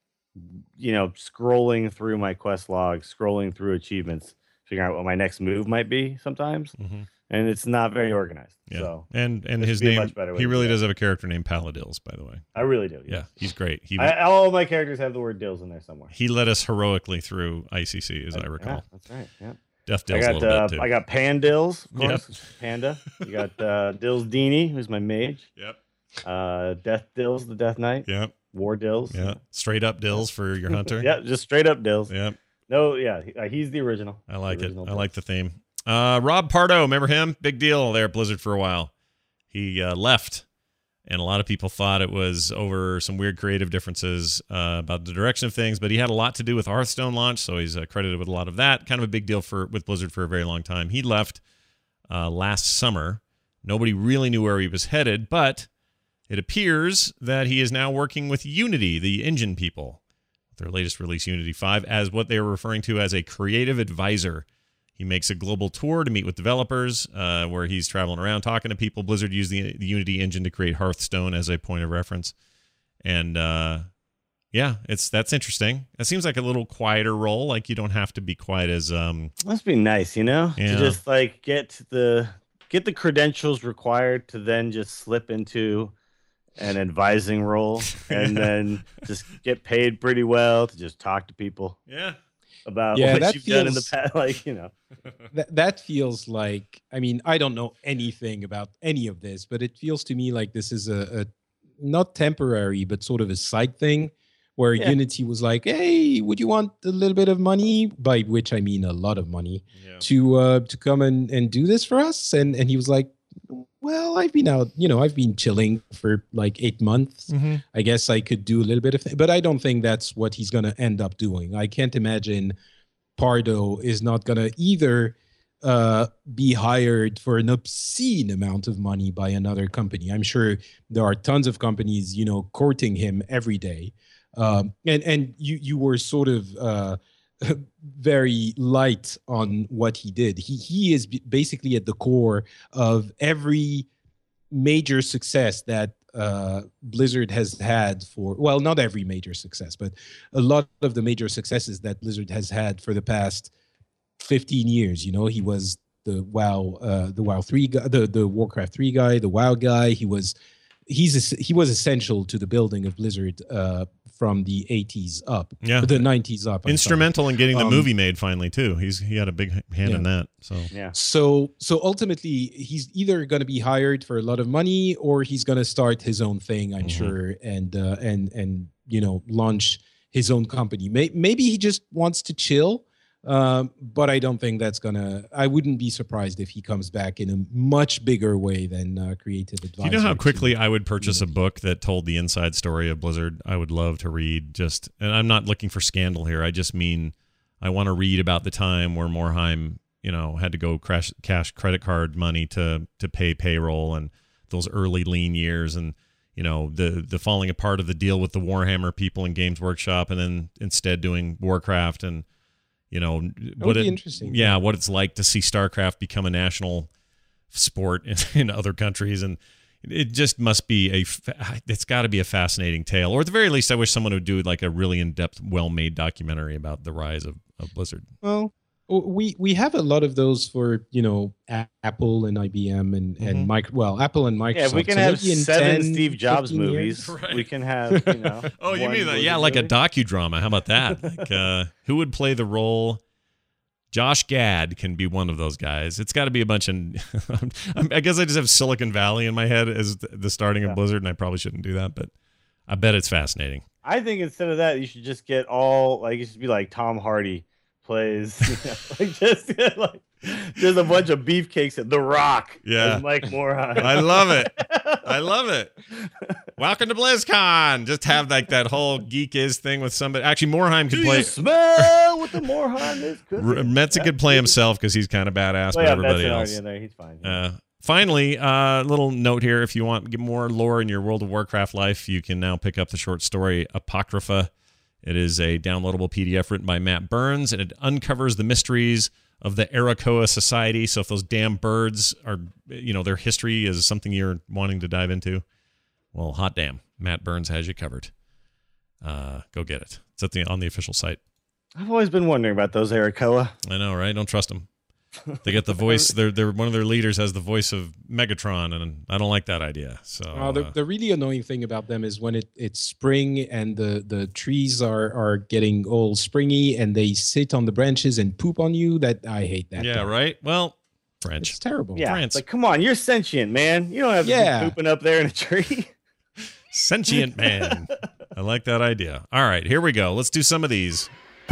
scrolling through my quest log, scrolling through achievements, figuring out what my next move might be sometimes. Mm-hmm. And it's not very organized. Yeah. So and his name, he really does have a character named Paladils, by the way. I really do. Yeah, he's great. All my characters have the word Dills in there somewhere. He led us heroically through ICC, as I recall. Yeah, that's right. Yeah. Death Dills a little bit too. I got Pandils, of course. Yep. Panda. You got Dills Dini, who's my mage. Yep. Death Dills, the Death Knight. Yep. War Dills. Yeah. Straight up Dills for your hunter. Yeah, just straight up Dills. Yep. No, yeah, he's the original. I like it. I like the theme. Rob Pardo, remember him? Big deal there at Blizzard for a while. He left, and a lot of people thought it was over some weird creative differences about the direction of things, but he had a lot to do with Hearthstone launch, so he's credited with a lot of that. Kind of a big deal with Blizzard for a very long time. He left last summer. Nobody really knew where he was headed, but it appears that he is now working with Unity, the engine people, their latest release, Unity 5, as what they were referring to as a creative advisor. He makes a global tour to meet with developers where he's traveling around talking to people. Blizzard used the Unity engine to create Hearthstone as a point of reference. And that's interesting. It seems like a little quieter role. Like, you don't have to be quite as... Must be nice, to just like get get the credentials required to then just slip into an advising role and then just get paid pretty well to just talk to people. Yeah. About what you've done in the past, that feels like, I mean, I don't know anything about any of this, but it feels to me like this is a not temporary, but sort of a side thing where Unity was like, hey, would you want a little bit of money? By which I mean a lot of money to come and do this for us. And he was like, well, I've been out, I've been chilling for like 8 months. Mm-hmm. I guess I could do a little bit of but I don't think that's what he's going to end up doing. I can't imagine Pardo is not going to either be hired for an obscene amount of money by another company. I'm sure there are tons of companies, courting him every day. And you were sort of very light on what he did. He is basically at the core of every major success that Blizzard has had not every major success, but a lot of the major successes that Blizzard has had for the past 15 years. He was the WoW 3 guy, the Warcraft 3 guy, the WoW guy. He was essential to the building of Blizzard from the 80s up, the 90s up. Instrumental in getting the movie made finally too. He had a big hand in that. So So ultimately, he's either going to be hired for a lot of money or he's going to start his own thing, I'm sure, and launch his own company. Maybe he just wants to chill. But I don't think that's I wouldn't be surprised if he comes back in a much bigger way than Creative Advisor. Do you know how quickly I would purchase a book that told the inside story of Blizzard? I would love to read and I'm not looking for scandal here. I just mean I want to read about the time where Morhaime, had to go cash credit card money to pay payroll and those early lean years and, the falling apart of the deal with the Warhammer people in Games Workshop and then instead doing Warcraft and, would be interesting. Yeah, what it's like to see StarCraft become a national sport in other countries, and it just must be it's got to be a fascinating tale. Or at the very least, I wish someone would do like a really in-depth, well-made documentary about the rise of Blizzard. Well, we have a lot of those for Apple and IBM and Apple and Microsoft. Yeah, we can have 7 Steve Jobs movies. Right. We can have oh, you mean that? Yeah, like a docudrama. How about that? Like, who would play the role? Josh Gad can be one of those guys. It's got to be a bunch of. I guess I just have Silicon Valley in my head as the starting of Blizzard, and I probably shouldn't do that, but I bet it's fascinating. I think instead of that, you should just get it should be like Tom Hardy plays, just a bunch of beefcakes at The Rock. Yeah, Mike Morhaime. I love it. Welcome to BlizzCon. Just have like that whole geek is thing with somebody. Actually, Morhaime could play. You smell what the Morhaime is cooking. Metza could play himself because he's kind of badass, but everybody else. In there. He's fine. Finally, little note here: if you want to get more lore in your World of Warcraft life, you can now pick up the short story Apocrypha. It is a downloadable PDF written by Matt Burns, and it uncovers the mysteries of the Arakoa Society. So if those damn birds are, their history is something you're wanting to dive into, well, hot damn, Matt Burns has you covered. Go get it. It's on the official site. I've always been wondering about those Arakoa. I know, right? Don't trust them. They get the voice. They're one of their leaders has the voice of Megatron, and I don't like that idea. So the really annoying thing about them is when it's spring and the trees are getting all springy and they sit on the branches and poop on you. That I hate that. Yeah, right. Well, French. It's terrible. Yeah, France. like come on, you're sentient, man. You don't have to be pooping up there in a tree. Sentient man. I like that idea. All right, here we go. Let's do some of these.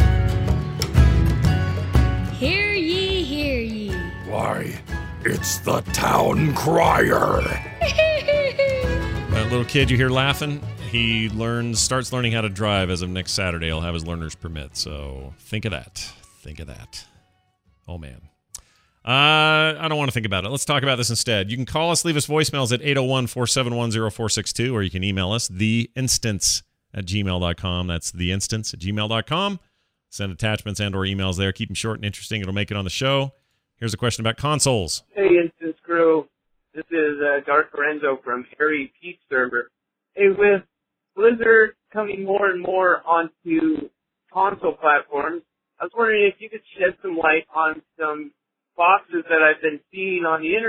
Hear ye, hear ye. Why, it's the town crier. That little kid you hear laughing, he starts learning how to drive as of next Saturday. He'll have his learner's permit. So think of that. Oh, man. I don't want to think about it. Let's talk about this instead. You can call us, leave us voicemails at 801-471-0462, or you can email us, theinstance@gmail.com. That's theinstance@gmail.com. Send attachments and or emails there. Keep them short and interesting. It'll make it on the show. Here's a question about consoles. Hey, Instance Crew. This is Dark Lorenzo from Harry Pete server. Hey, with Blizzard coming more and more onto console platforms, I was wondering if you could shed some light on some boxes that I've been seeing on the internet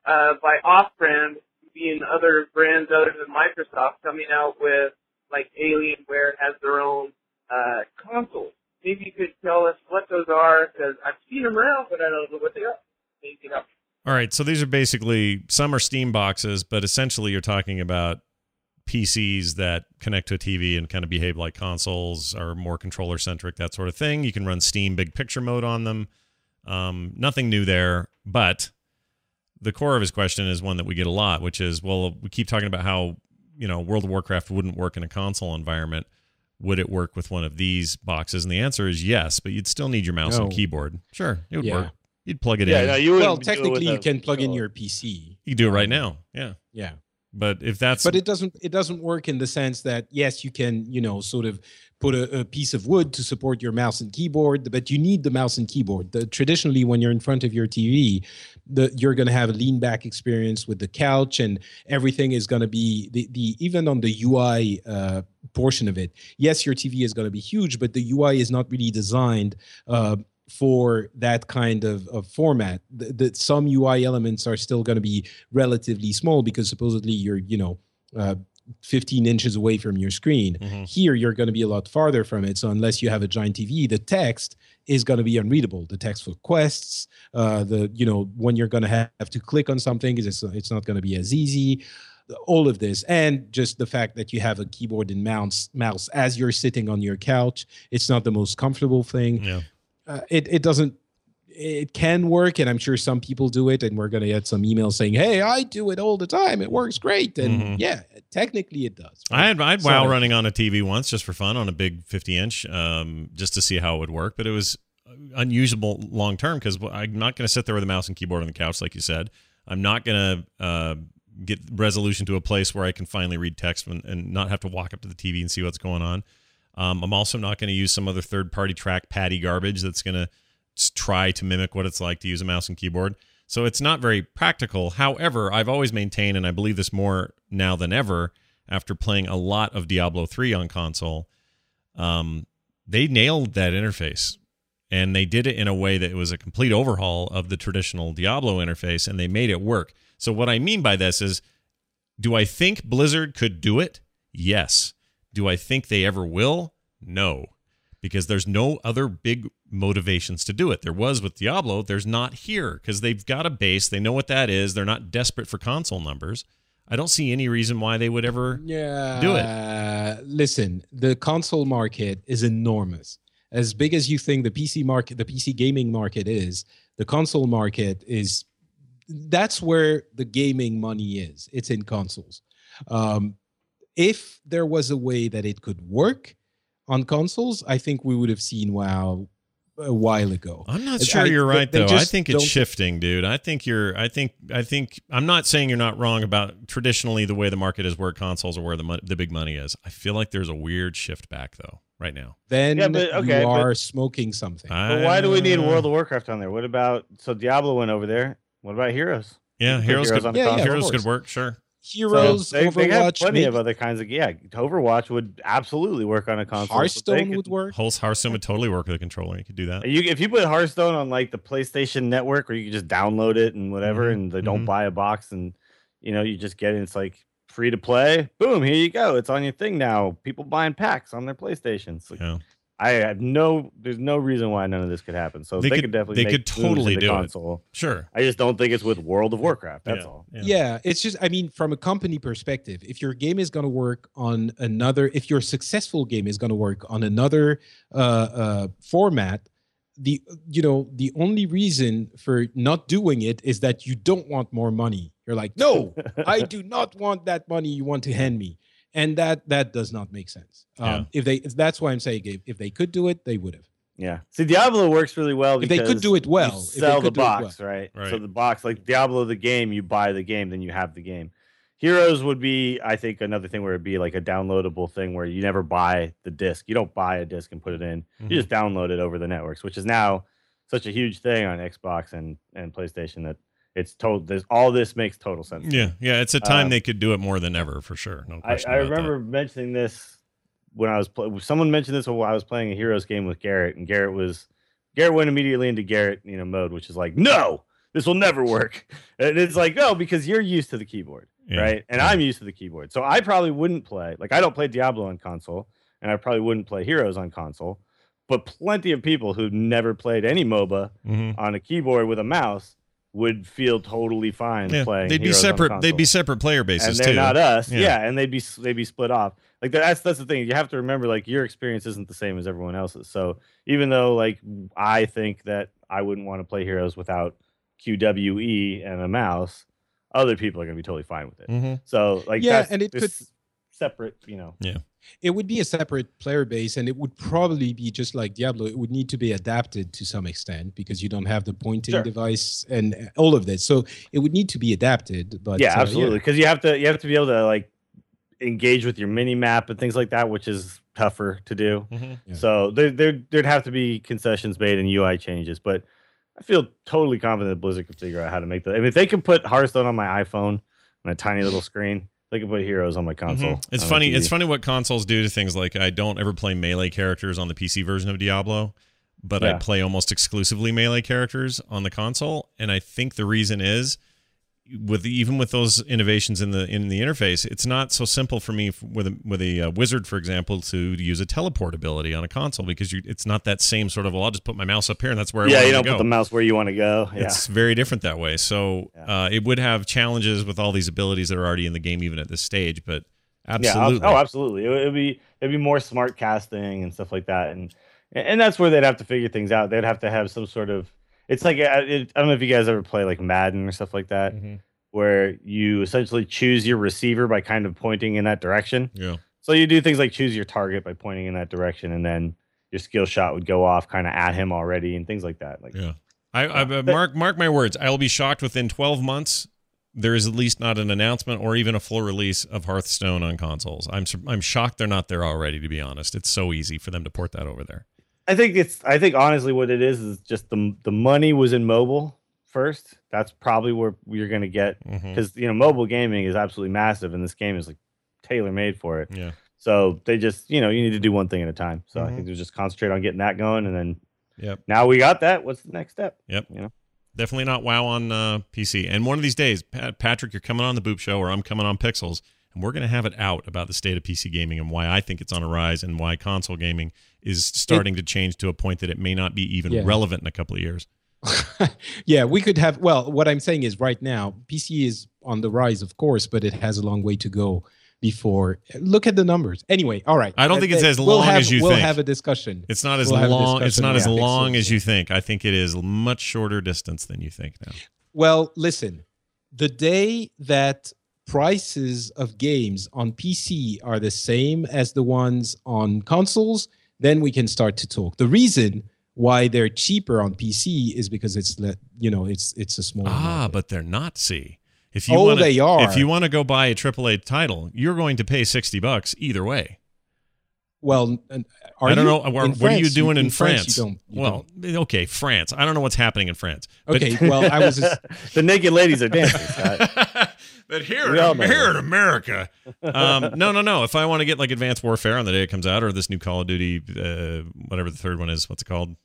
by off-brand, being other brands other than Microsoft, coming out with like Alienware has their own consoles. Maybe you could tell us what those are, because I've seen them around, but I don't know what they are. Maybe you know. All right, so these are basically, some are Steam boxes, but essentially you're talking about PCs that connect to a TV and kind of behave like consoles, are more controller-centric, that sort of thing. You can run Steam Big Picture mode on them. Nothing new there, but the core of his question is one that we get a lot, which is, well, we keep talking about how, World of Warcraft wouldn't work in a console environment. Would it work with one of these boxes? And the answer is yes, but you'd still need your mouse and keyboard. Sure, it would work. You'd plug it in. No, you well, technically, you can plug in your PC. You can do it right now. Yeah. Yeah. But if that's, but it doesn't work in the sense that, yes, you can, sort of put a piece of wood to support your mouse and keyboard, but you need the mouse and keyboard. Traditionally, when you're in front of your TV, you're going to have a lean back experience with the couch, and everything is going to be even on the UI portion of it. Yes, your TV is going to be huge, but the UI is not really designed for that kind of format. Some UI elements are still going to be relatively small because supposedly you're 15 inches away from your screen. Mm-hmm. Here you're going to be a lot farther from it, so unless you have a giant TV, the text is going to be unreadable. The text for quests, when you're going to have to click on something, it's not going to be as easy. All of this, and just the fact that you have a keyboard and mouse as you're sitting on your couch, it's not the most comfortable thing. Yeah. It can work, and I'm sure some people do it, and we're going to get some emails saying, hey, I do it all the time, it works great. And yeah, technically it does. Right? I had WoW running on a TV once just for fun on a big 50-inch, just to see how it would work, but it was unusable long term because I'm not going to sit there with a mouse and keyboard on the couch like you said. I'm not going to get resolution to a place where I can finally read text and not have to walk up to the TV and see what's going on. I'm also not going to use some other third-party trackpad garbage that's going to try to mimic what it's like to use a mouse and keyboard. So it's not very practical. However, I've always maintained, and I believe this more now than ever, after playing a lot of Diablo 3 on console, they nailed that interface. And they did it in a way that it was a complete overhaul of the traditional Diablo interface, and they made it work. So what I mean by this is, do I think Blizzard could do it? Yes. Do I think they ever will? No. Because there's no other big motivations to do it. There was with Diablo. There's not here because they've got a base. They know what that is. They're not desperate for console numbers. I don't see any reason why they would ever do it. Listen, the console market is enormous. As big as you think the PC market, the PC gaming market is, the console market is, that's where the gaming money is. It's in consoles. If there was a way that it could work on consoles, I think we would have seen WoW a while ago. I'm not sure you're right, though. I think it's shifting, dude. I think I'm not saying you're not wrong about traditionally the way the market has worked consoles or where the big money is. I feel like there's a weird shift back, though, right now. Then you are smoking something. But why do we need World of Warcraft on there? What about, so Diablo went over there. What about Heroes? Yeah, Heroes could work, sure. Heroes, so Overwatch, they have plenty of other kinds of Overwatch would absolutely work on a console. Hearthstone would work. Hearthstone would totally work with a controller. You could do that. If you put Hearthstone on like the PlayStation Network, where you can just download it and whatever, and they don't buy a box, and you just get it. It's like free to play. Boom, here you go. It's on your thing now. People buying packs on their PlayStations. Like, yeah. There's no reason why none of this could happen. So they could definitely totally do console. It. Sure. I just don't think it's with World of Warcraft. That's all. Yeah, it's just, from a company perspective, if your game is going to work on if your successful game is going to work on another format, the only reason for not doing it is that you don't want more money. You're like, no, I do not want that money you want to hand me. And that does not make sense. That's why I'm saying if they could do it, they would have. Yeah. See, Diablo works really well because if they could do it well, sell the box, right? So the box, like Diablo, the game, you buy the game, then you have the game. Heroes would be, I think, another thing where it'd be like a downloadable thing where you never buy the disc. You don't buy a disc and put it in. You just download it over the networks, which is now such a huge thing on Xbox and PlayStation that all this makes total sense. Yeah, it's a time they could do it more than ever, for sure. No question I remember mentioning this when I was someone mentioned this while I was playing a Heroes game with Garrett, and Garrett went immediately into Garrett mode, which is like, no, this will never work. And it's like, no, because you're used to the keyboard, right? And I'm used to the keyboard. So I probably wouldn't play. Like, I don't play Diablo on console, and I probably wouldn't play Heroes on console. But plenty of people who've never played any MOBA on a keyboard with a mouse would feel totally fine playing. They'd be Heroes separate. on They'd be separate player bases and they're too. not us. Yeah. And they'd be split off. Like that's the thing. You have to remember, like, your experience isn't the same as everyone else's. So even though, like, I think that I wouldn't want to play Heroes without QWE and a mouse, other people are going to be totally fine with it. So like, and it could separate, you know. Yeah. It would be a separate player base, and it would probably be just like Diablo. It would need to be adapted to some extent because you don't have the pointing device and all of this. So it would need to be adapted. But yeah, absolutely, because you have to be able to, like, engage with your mini map and things like that, which is tougher to do. So there'd have to be concessions made and UI changes. But I feel totally confident that Blizzard can figure out how to make that. I mean, if they can put Hearthstone on my iPhone on a tiny little screen, they can put Heroes on my console. It's funny. It's funny what consoles do to things. Like, I don't ever play melee characters on the PC version of Diablo, but I play almost exclusively melee characters on the console. And I think the reason is, even with those innovations in the interface, it's not so simple for me with a wizard, for example, to use a teleport ability on a console, because it's not that same sort of, well, I'll just put my mouse up here and that's where I want to go. Yeah, you don't put the mouse where you want to go. Yeah. It's very different that way. So it would have challenges with all these abilities that are already in the game, even at this stage. But absolutely, absolutely, it'd be more smart casting and stuff like that, and that's where they'd have to figure things out. They'd have to have some sort of. It's like, I don't know if you guys ever play like Madden or stuff like that, where you essentially choose your receiver by kind of pointing in that direction. Yeah. So you do things like choose your target by pointing in that direction, and then your skill shot would go off kind of at him already, and things like that. Like, mark my words. I will be shocked within 12 months. There is at least not an announcement or even a full release of Hearthstone on consoles. I'm shocked they're not there already. To be honest, it's so easy for them to port that over there. I think honestly what it is just the money was in mobile first. That's probably where you're going to get, because mobile gaming is absolutely massive, and this game is like tailor made for it. Yeah. So they just you need to do one thing at a time. So I think they'll just concentrate on getting that going, and then now we got that. What's the next step? Yep. Definitely not WoW on PC. And one of these days, Patrick, you're coming on the Boop Show, or I'm coming on Pixels, and we're going to have it out about the state of PC gaming and why I think it's on a rise, and why console gaming is starting to change to a point that it may not be even relevant in a couple of years. Yeah, we could have. Well, what I'm saying is, right now, PC is on the rise, of course, but it has a long way to go before. Look at the numbers. Anyway, all right. I don't think it's as long as you think. We'll have a discussion. It's not as long. It's not as long as you think. I think it is much shorter distance than you think now. Well, listen, the day that prices of games on PC are the same as the ones on consoles, then we can start to talk. The reason why they're cheaper on PC is because it's a small market. But they're not. See, if you they are. If you want to go buy a AAA title, you're going to pay $60 either way. Well, I don't know. What are you doing in France? Okay, France. I don't know what's happening in France. Okay, well, I was just... The naked ladies are dancing, Scott. But here in America, no. If I want to get like Advanced Warfare on the day it comes out, or this new Call of Duty, whatever the third one is, what's it called?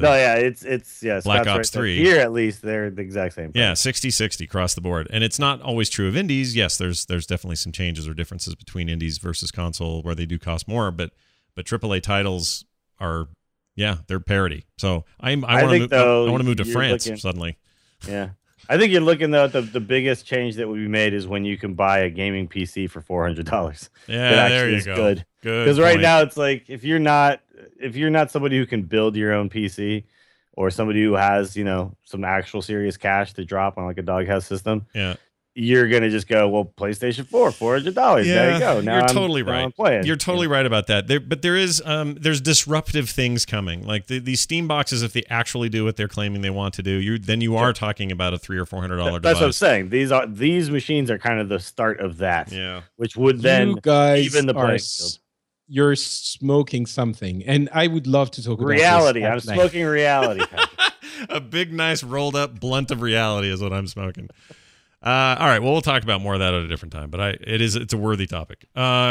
It's Black Ops 3. Here, at least, they're the exact same price. Yeah, 60-60 across the board, and it's not always true of indies. Yes, there's definitely some changes or differences between indies versus console where they do cost more, but AAA titles are, they're parity. So I want to move to France suddenly. Yeah. I think you're looking, though, at the biggest change that would be made is when you can buy a gaming PC for $400. Yeah, there you go. Good. Because right now it's like, if you're not somebody who can build your own PC, or somebody who has some actual serious cash to drop on like a Doghouse system, you're gonna just go, well, PlayStation 4, $400. Yeah, there you go. Now you're totally right. Playing. You're totally right about that. But there is there's disruptive things coming. Like these Steam boxes, if they actually do what they're claiming they want to do, you are talking about a $300 or $400 device. That's what I'm saying. These machines are kind of the start of that. Yeah. Which would then even the playing field. You're smoking something, and I would love to talk about reality. I'm smoking reality. A big, nice, rolled up blunt of reality is what I'm smoking. All right, well, we'll talk about more of that at a different time, but it's a worthy topic.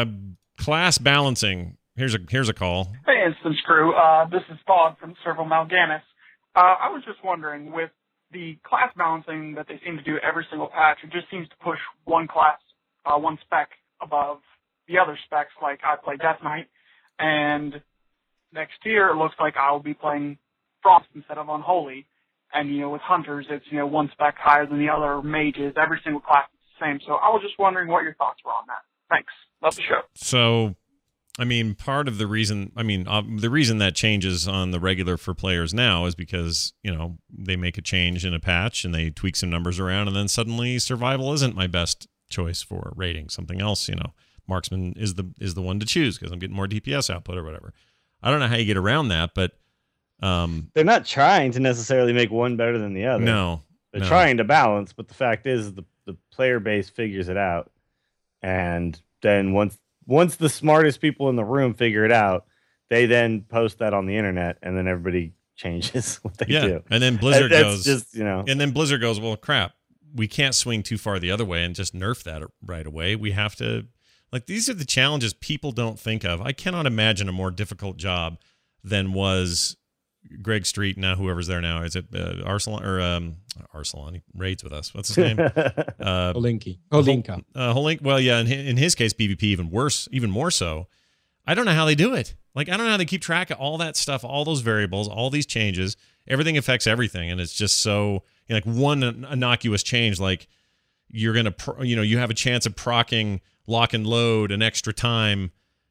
Class balancing. Here's a call. Hey, Instance Crew. This is Bob from Servo Malganis. I was just wondering, with the class balancing that they seem to do every single patch, it just seems to push one class, one spec above the other specs. Like I play Death Knight, and next year it looks like I'll be playing Frost instead of Unholy. And, with Hunters, it's, one spec higher than the other mages. Every single class is the same. So I was just wondering what your thoughts were on that. Thanks. Love the show. So, part of the reason, the reason that changes on the regular for players now is because, they make a change in a patch and they tweak some numbers around, and then suddenly survival isn't my best choice for raiding. Something else, marksman is the one to choose because I'm getting more DPS output or whatever. I don't know how you get around that, but they're not trying to necessarily make one better than the other. No, they're trying to balance, but the fact is the player base figures it out, and then once the smartest people in the room figure it out, they then post that on the internet, and then everybody changes what they do. And then Blizzard goes, and then Blizzard goes, well, crap, we can't swing too far the other way and just nerf that right away. We have to, these are the challenges people don't think of. I cannot imagine a more difficult than was Greg Street, now whoever's there now. Is it Arsalan or Arsalan? He raids with us. What's his name? Holinka. Holinka. Well, yeah. In his case, PvP even more so. I don't know how they do it. I don't know how they keep track of all that stuff, all those variables, all these changes. Everything affects everything, and it's just so one innocuous change, you're gonna you have a chance of proccing lock and load an extra time.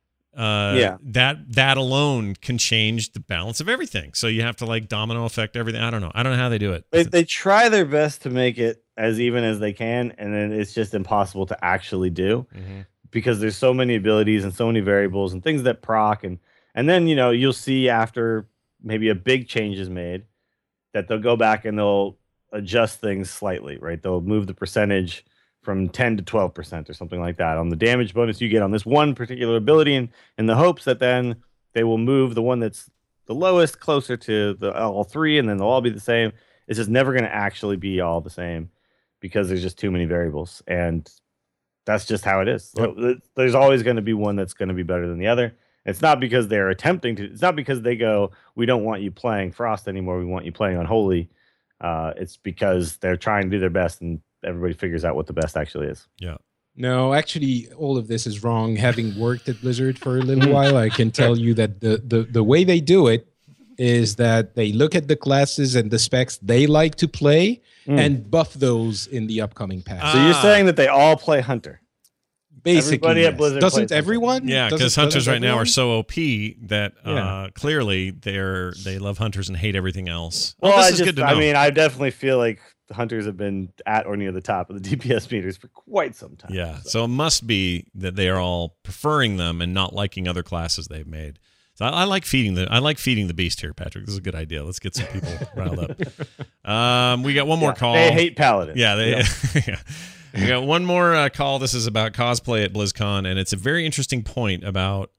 That alone can change the balance of everything. So you have to domino effect everything. I don't know how they do it. They try their best to make it as even as they can, and then it's just impossible to actually do because there's so many abilities and so many variables and things that proc, and then you'll see after maybe a big change is made that they'll go back and they'll adjust things slightly, right? They'll move the percentage from 10 to 12% or something like that on the damage bonus you get on this one particular ability, in the hopes that then they will move the one that's the lowest closer to all three, and then they'll all be the same. It's just never going to actually be all the same because there's just too many variables, and that's just how it is. Yep. So there's always going to be one that's going to be better than the other. It's not because they're attempting to. It's not because they go, we don't want you playing Frost anymore. We want you playing Unholy. It's because they're trying to do their best, and everybody figures out what the best actually is. Yeah. No, actually, all of this is wrong. Having worked at Blizzard for a little while, I can tell you that the way they do it is that they look at the classes and the specs they like to play and buff those in the upcoming patch. So you're saying that they all play Hunter? Basically, everybody at Blizzard doesn't everyone? Yeah, because Hunters right now are so OP that clearly they love Hunters and hate everything else. Well, this is good to know. I definitely feel like the Hunters have been at or near the top of the DPS meters for quite some time. Yeah, so it must be that they are all preferring them and not liking other classes they've made. So I like feeding the beast here, Patrick. This is a good idea. Let's get some people riled up. We got one more call. They hate Paladins. Yeah, yeah. We got one more call. This is about cosplay at BlizzCon, and it's a very interesting point about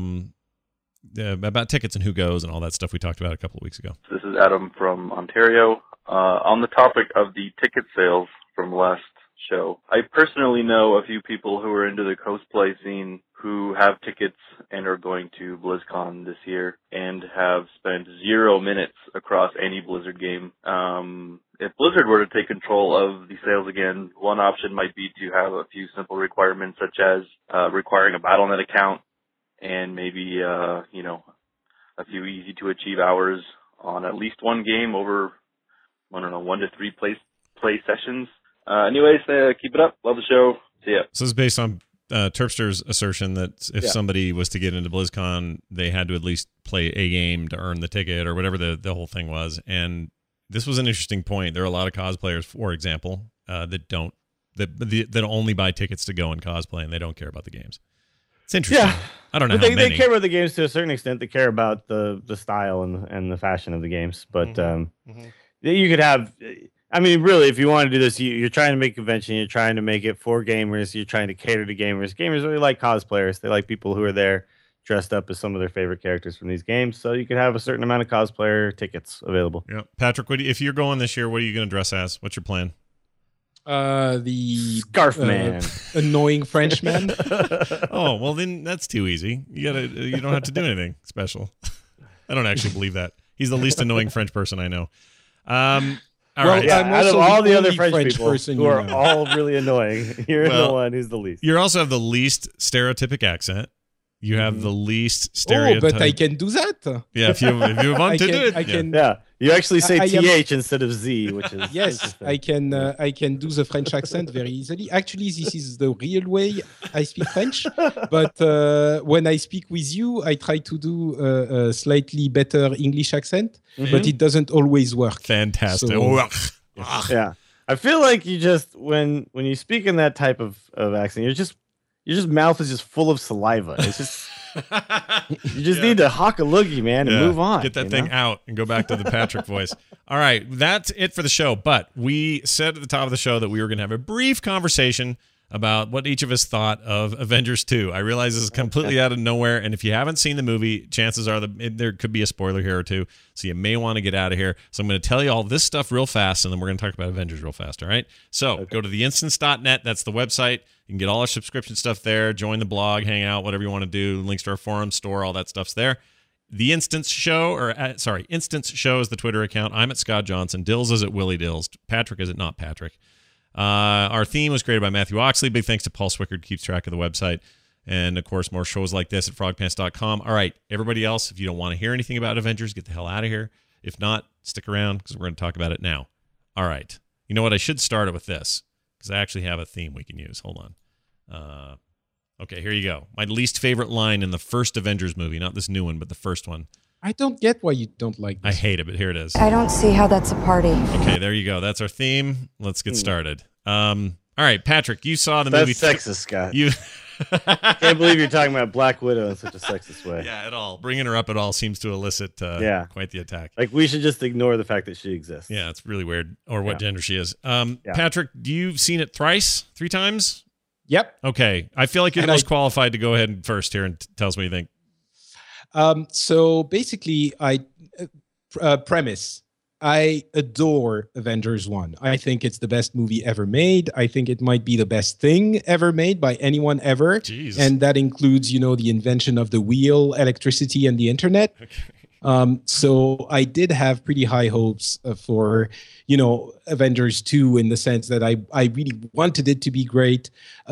tickets and who goes and all that stuff we talked about a couple of weeks ago. This is Adam from Ontario. On the topic of the ticket sales from last show, I personally know a few people who are into the cosplay scene who have tickets and are going to BlizzCon this year and have spent 0 minutes across any Blizzard game. If Blizzard were to take control of the sales again, one option might be to have a few simple requirements, such as requiring a Battle.net account and maybe a few easy to achieve hours on at least one game over 1 to 3 play sessions. Anyways, keep it up. Love the show. See ya. So this is based on Terpster's assertion that if somebody was to get into BlizzCon, they had to at least play a game to earn the ticket or whatever the whole thing was. And this was an interesting point. There are a lot of cosplayers, for example, that only buy tickets to go and cosplay, and they don't care about the games. It's interesting. Yeah. I don't know how many. They care about the games to a certain extent. They care about the style and the fashion of the games. But you could have... I mean, really, if you want to do this, you're trying to make a convention, you're trying to make it for gamers, you're trying to cater to gamers. Gamers really like cosplayers. They like people who are there dressed up as some of their favorite characters from these games. So you could have a certain amount of cosplayer tickets available. Yeah. Patrick, if you're going this year, what are you going to dress as? What's your plan? The Scarf Man. Annoying Frenchman. Oh, well, then that's too easy. You don't have to do anything special. I don't actually believe that. He's the least annoying French person I know. All well, right. Yeah, I'm out of also all the other only French people person who you are know. all really annoying, you're Well, the one who's the least. You also have the least stereotypic accent. You have the least Oh, stereotype. but I can do that. Yeah, if you want I to can, do it. I can. Yeah, you actually say I am- th instead of z, which is Yes, I can. I can do the French accent very easily. Actually, this is the real way I speak French. But when I speak with you, I try to do a slightly better English accent, but it doesn't always work. Fantastic. So- Yeah, I feel like you just when you speak in that type of accent, your mouth is just full of saliva. It's just you just need to hawk a loogie, man, and move on. Get that thing out and go back to the Patrick voice. All right, that's it for the show. But we said at the top of the show that we were going to have a brief conversation about what each of us thought of Avengers 2. I realize this is completely out of nowhere, and if you haven't seen the movie, chances are there could be a spoiler here or two, so you may want to get out of here. So I'm going to tell you all this stuff real fast, and then we're going to talk about Avengers real fast, all right? So go to theinstance.net. That's the website. You can get all our subscription stuff there, join the blog, hang out, whatever you want to do. Links to our forum, store, all that stuff's there. The Instance Show, Instance Show is the Twitter account. I'm at Scott Johnson. Dills is at Willie Dills. Patrick is at Not Patrick. Our theme was created by Matthew Oxley. Big thanks to Paul Swickard, keeps track of the website. And, of course, more shows like this at frogpants.com. All right, everybody else, if you don't want to hear anything about Avengers, get the hell out of here. If not, stick around because we're going to talk about it now. All right. You know what? I should start it with this because I actually have a theme we can use. Hold on. Okay, here you go. My least favorite line in the first Avengers movie, not this new one, but the first one. I don't get why you don't like this. I hate it, but here it is. I don't see how that's a party. Okay, there you go. That's our theme. Let's get started. All right, Patrick, you saw the movie. That's sexist, Scott. You can't believe you're talking about Black Widow in such a sexist way. Yeah, at all. Bringing her up at all seems to elicit quite the attack. Like we should just ignore the fact that she exists. Yeah, it's really weird. Or what gender she is. Patrick, you've seen it three times? Yep. Okay. I feel like you're the most qualified to go ahead first here and tell us what you think. So basically, premise. I adore Avengers 1. I think it's the best movie ever made. I think it might be the best thing ever made by anyone ever. Jeez. And that includes, the invention of the wheel, electricity, and the internet. Okay. So I did have pretty high hopes for, Avengers 2 in the sense that I really wanted it to be great.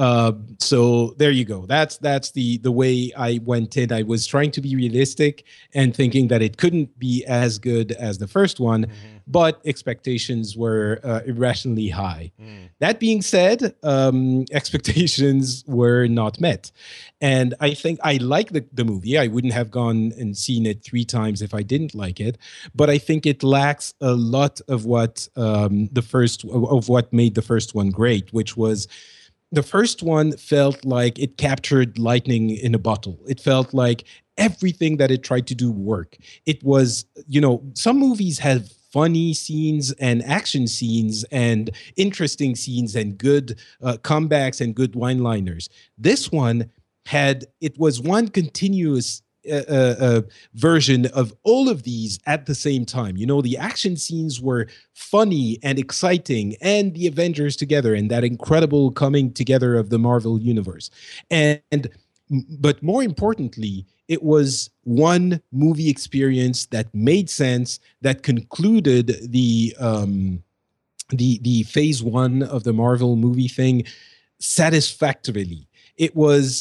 So there you go. That's the way I went in. I was trying to be realistic and thinking that it couldn't be as good as the first one, but expectations were irrationally high. That being said, expectations were not met. And I think I like the movie. I wouldn't have gone and seen it 3 times if I didn't like it. But I think it lacks a lot of what what made the first one great, which was the first one felt like it captured lightning in a bottle. It felt like everything that it tried to do worked. It was, some movies have funny scenes and action scenes and interesting scenes and good comebacks and good one-liners. This one was one continuous version of all of these at the same time. The action scenes were funny and exciting, and the Avengers together, and that incredible coming together of the Marvel universe. But more importantly, it was one movie experience that made sense, that concluded the phase 1 of the Marvel movie thing satisfactorily. It was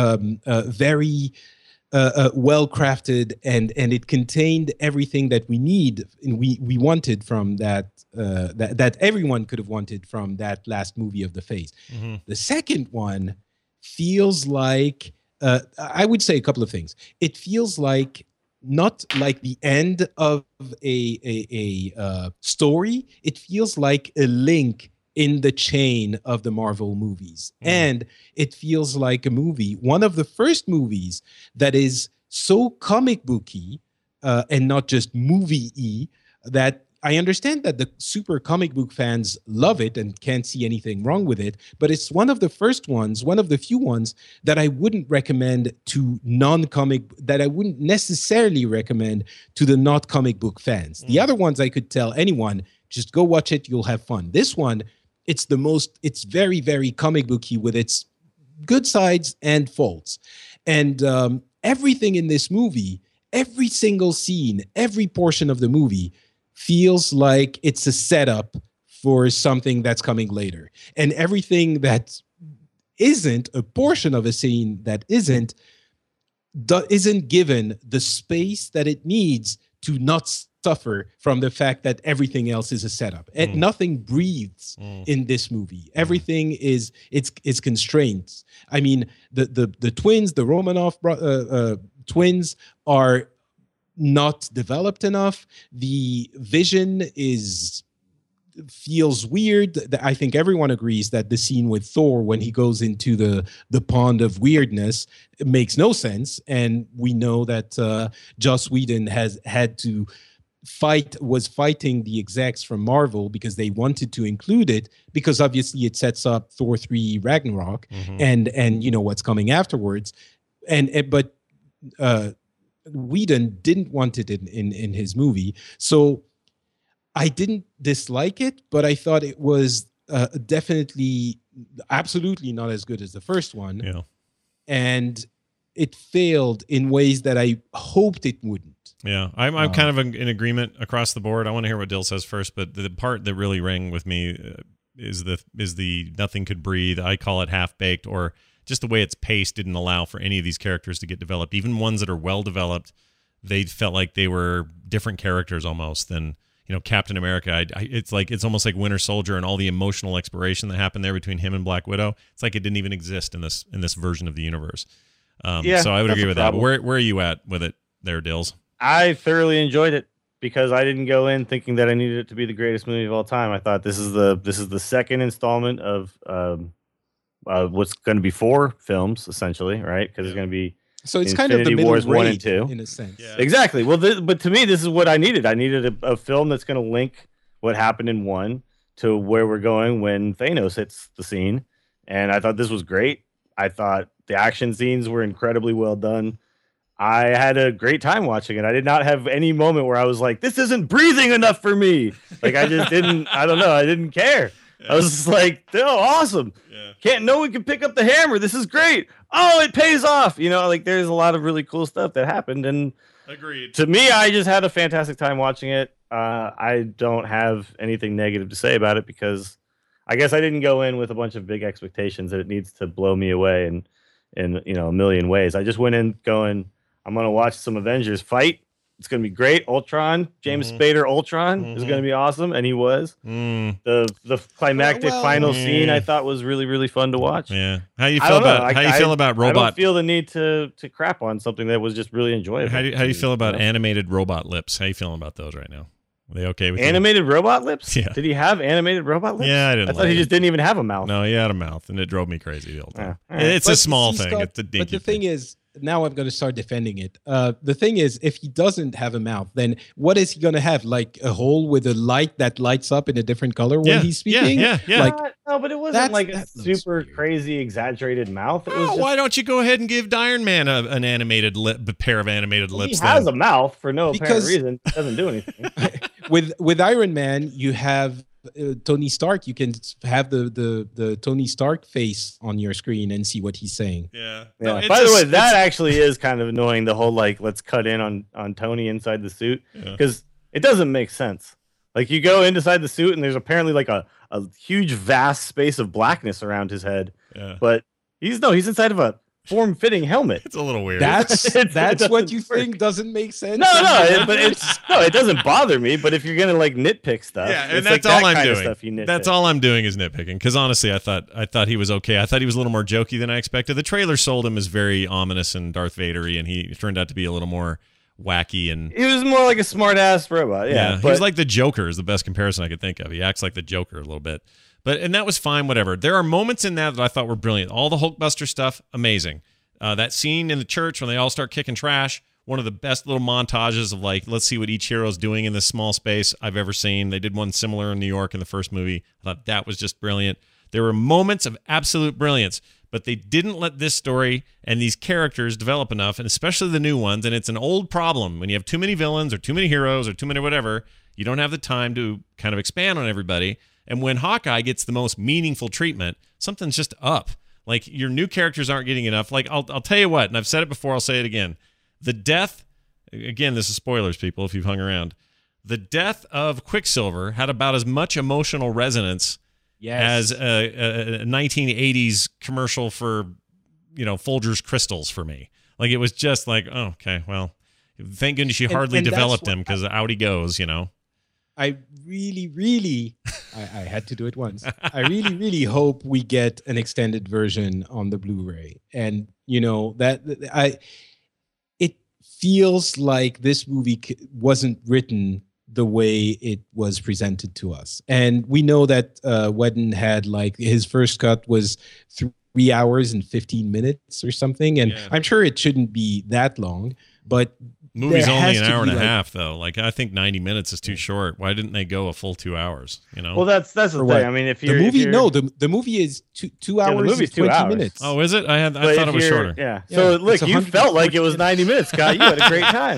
very well crafted, and it contained everything that we need and we wanted from that everyone could have wanted from that last movie of the phase. The second one feels like I would say a couple of things. It feels like not like the end of a story. It feels like a link in the chain of the Marvel movies. And it feels like a movie, one of the first movies that is so comic booky and not just movie-y, that I understand that the super comic book fans love it and can't see anything wrong with it, but it's one of the first ones, one of the few ones that I wouldn't recommend to that I wouldn't necessarily recommend to the not comic book fans. The other ones I could tell anyone, just go watch it, you'll have fun. This one, it's very, very comic booky with its good sides and faults. And everything in this movie, every single scene, every portion of the movie feels like it's a setup for something that's coming later. And everything that isn't a portion of a scene that isn't given the space that it needs to not suffer from the fact that everything else is a setup. And nothing breathes in this movie. Everything is it's constraints. I mean, the twins, the Romanov twins, are not developed enough. The vision feels weird. I think everyone agrees that the scene with Thor when he goes into the pond of weirdness, it makes no sense. And we know that Joss Whedon was fighting the execs from Marvel because they wanted to include it, because obviously it sets up Thor 3 Ragnarok and what's coming afterwards. But Whedon didn't want it in his movie. So I didn't dislike it, but I thought it was definitely, absolutely not as good as the first one. Yeah. And it failed in ways that I hoped it wouldn't. Yeah, I'm kind of in agreement across the board. I want to hear what Dill says first, but the part that really rang with me is the nothing could breathe. I call it half-baked, or just the way it's paced didn't allow for any of these characters to get developed. Even ones that are well-developed, they felt like they were different characters almost than... Captain America, it's almost like Winter Soldier and all the emotional exploration that happened there between him and Black Widow. It's like it didn't even exist in this version of the universe. So I would agree with that. But where are you at with it there, Dills? I thoroughly enjoyed it because I didn't go in thinking that I needed it to be the greatest movie of all time. I thought this is the second installment of what's going to be 4 films essentially, right? Because it's going to be. So it's Infinity kind of the middle Wars 1 and rate 2 in a sense. Yeah. Exactly. Well, but to me, this is what I needed. I needed a film that's going to link what happened in 1 to where we're going when Thanos hits the scene. And I thought this was great. I thought the action scenes were incredibly well done. I had a great time watching it. I did not have any moment where I was like, this isn't breathing enough for me. Like, I just didn't, I don't know. I didn't care. I was just like, oh, awesome. Yeah. No one can pick up the hammer. This is great. Oh, it pays off. There's a lot of really cool stuff that happened. And agreed. To me, I just had a fantastic time watching it. I don't have anything negative to say about it because I guess I didn't go in with a bunch of big expectations that it needs to blow me away in a million ways. I just went in going, I'm going to watch some Avengers fight. It's going to be great. Ultron, James Spader Ultron is going to be awesome, and he was. The climactic final scene I thought was really, really fun to watch. Yeah. How you feel about robot? I don't feel the need to crap on something that was just really enjoyable. How do you feel about animated robot lips? How you feeling about those right now? Are they okay with animated robot lips? Yeah. Did he have animated robot lips? Yeah, I thought he just didn't even have a mouth. No, he had a mouth, and it drove me crazy the whole time. Right. It's a small thing. Scott, it's a dinky but the thing is, now I'm going to start defending it. The thing is, if he doesn't have a mouth, then what is he going to have? Like a hole with a light that lights up in a different color when he's speaking? Yeah. Like, no, but it wasn't like a super crazy exaggerated mouth. It was just, why don't you go ahead and give Iron Man an animated pair of animated lips? He has a mouth for no apparent reason. It doesn't do anything. with Iron Man, you have Tony Stark. You can have the Tony Stark face on your screen and see what he's saying. Yeah. No, by the way, that actually is kind of annoying. The whole let's cut in on Tony inside the suit because it doesn't make sense. Like you go inside the suit and there's apparently like a huge vast space of blackness around his head. Yeah. But he's inside of a form-fitting helmet. It's a little weird. That's what you think doesn't make sense. No, it doesn't bother me. But if you're gonna nitpick stuff, and that's all I'm doing. That's all I'm doing is nitpicking. Because honestly, I thought he was okay. I thought he was a little more jokey than I expected. The trailer sold him as very ominous and Darth Vader-y, and he turned out to be a little more wacky and he was more like a smart-ass robot. Yeah, he was like the Joker is the best comparison I could think of. He acts like the Joker a little bit. And that was fine, whatever. There are moments in that I thought were brilliant. All the Hulkbuster stuff, amazing. That scene in the church when they all start kicking trash, one of the best little montages of let's see what each hero's doing in this small space I've ever seen. They did one similar in New York in the first movie. I thought that was just brilliant. There were moments of absolute brilliance, but they didn't let this story and these characters develop enough, and especially the new ones. And it's an old problem. When you have too many villains or too many heroes or too many whatever, you don't have the time to kind of expand on everybody. And when Hawkeye gets the most meaningful treatment, something's just up. Like, your new characters aren't getting enough. Like, I'll tell you what, and I've said it before, I'll say it again. The death, again, this is spoilers, people, if you've hung around. the death of Quicksilver had about as much emotional resonance as a 1980s commercial for, Folgers crystals for me. Like, it was just like, oh, okay, well, thank goodness you hardly developed him, because out he goes, I really, I had to do it once. I really hope we get an extended version on the Blu-ray. And, it feels like this movie wasn't written the way it was presented to us. And we know that Whedon had, like, his first cut was 3 hours and 15 minutes or something. And I'm sure it shouldn't be that long, but movie's only an hour and a half, though. Like, I think 90 minutes is too short. Why didn't they go a full 2 hours? Well, that's the thing. I mean, if the movie is two hours. The movie's and 20 2 hours. minutes. Oh, is it? I thought it was shorter. Yeah. So look, you felt like it was 90 minutes, Scott. You had a great time.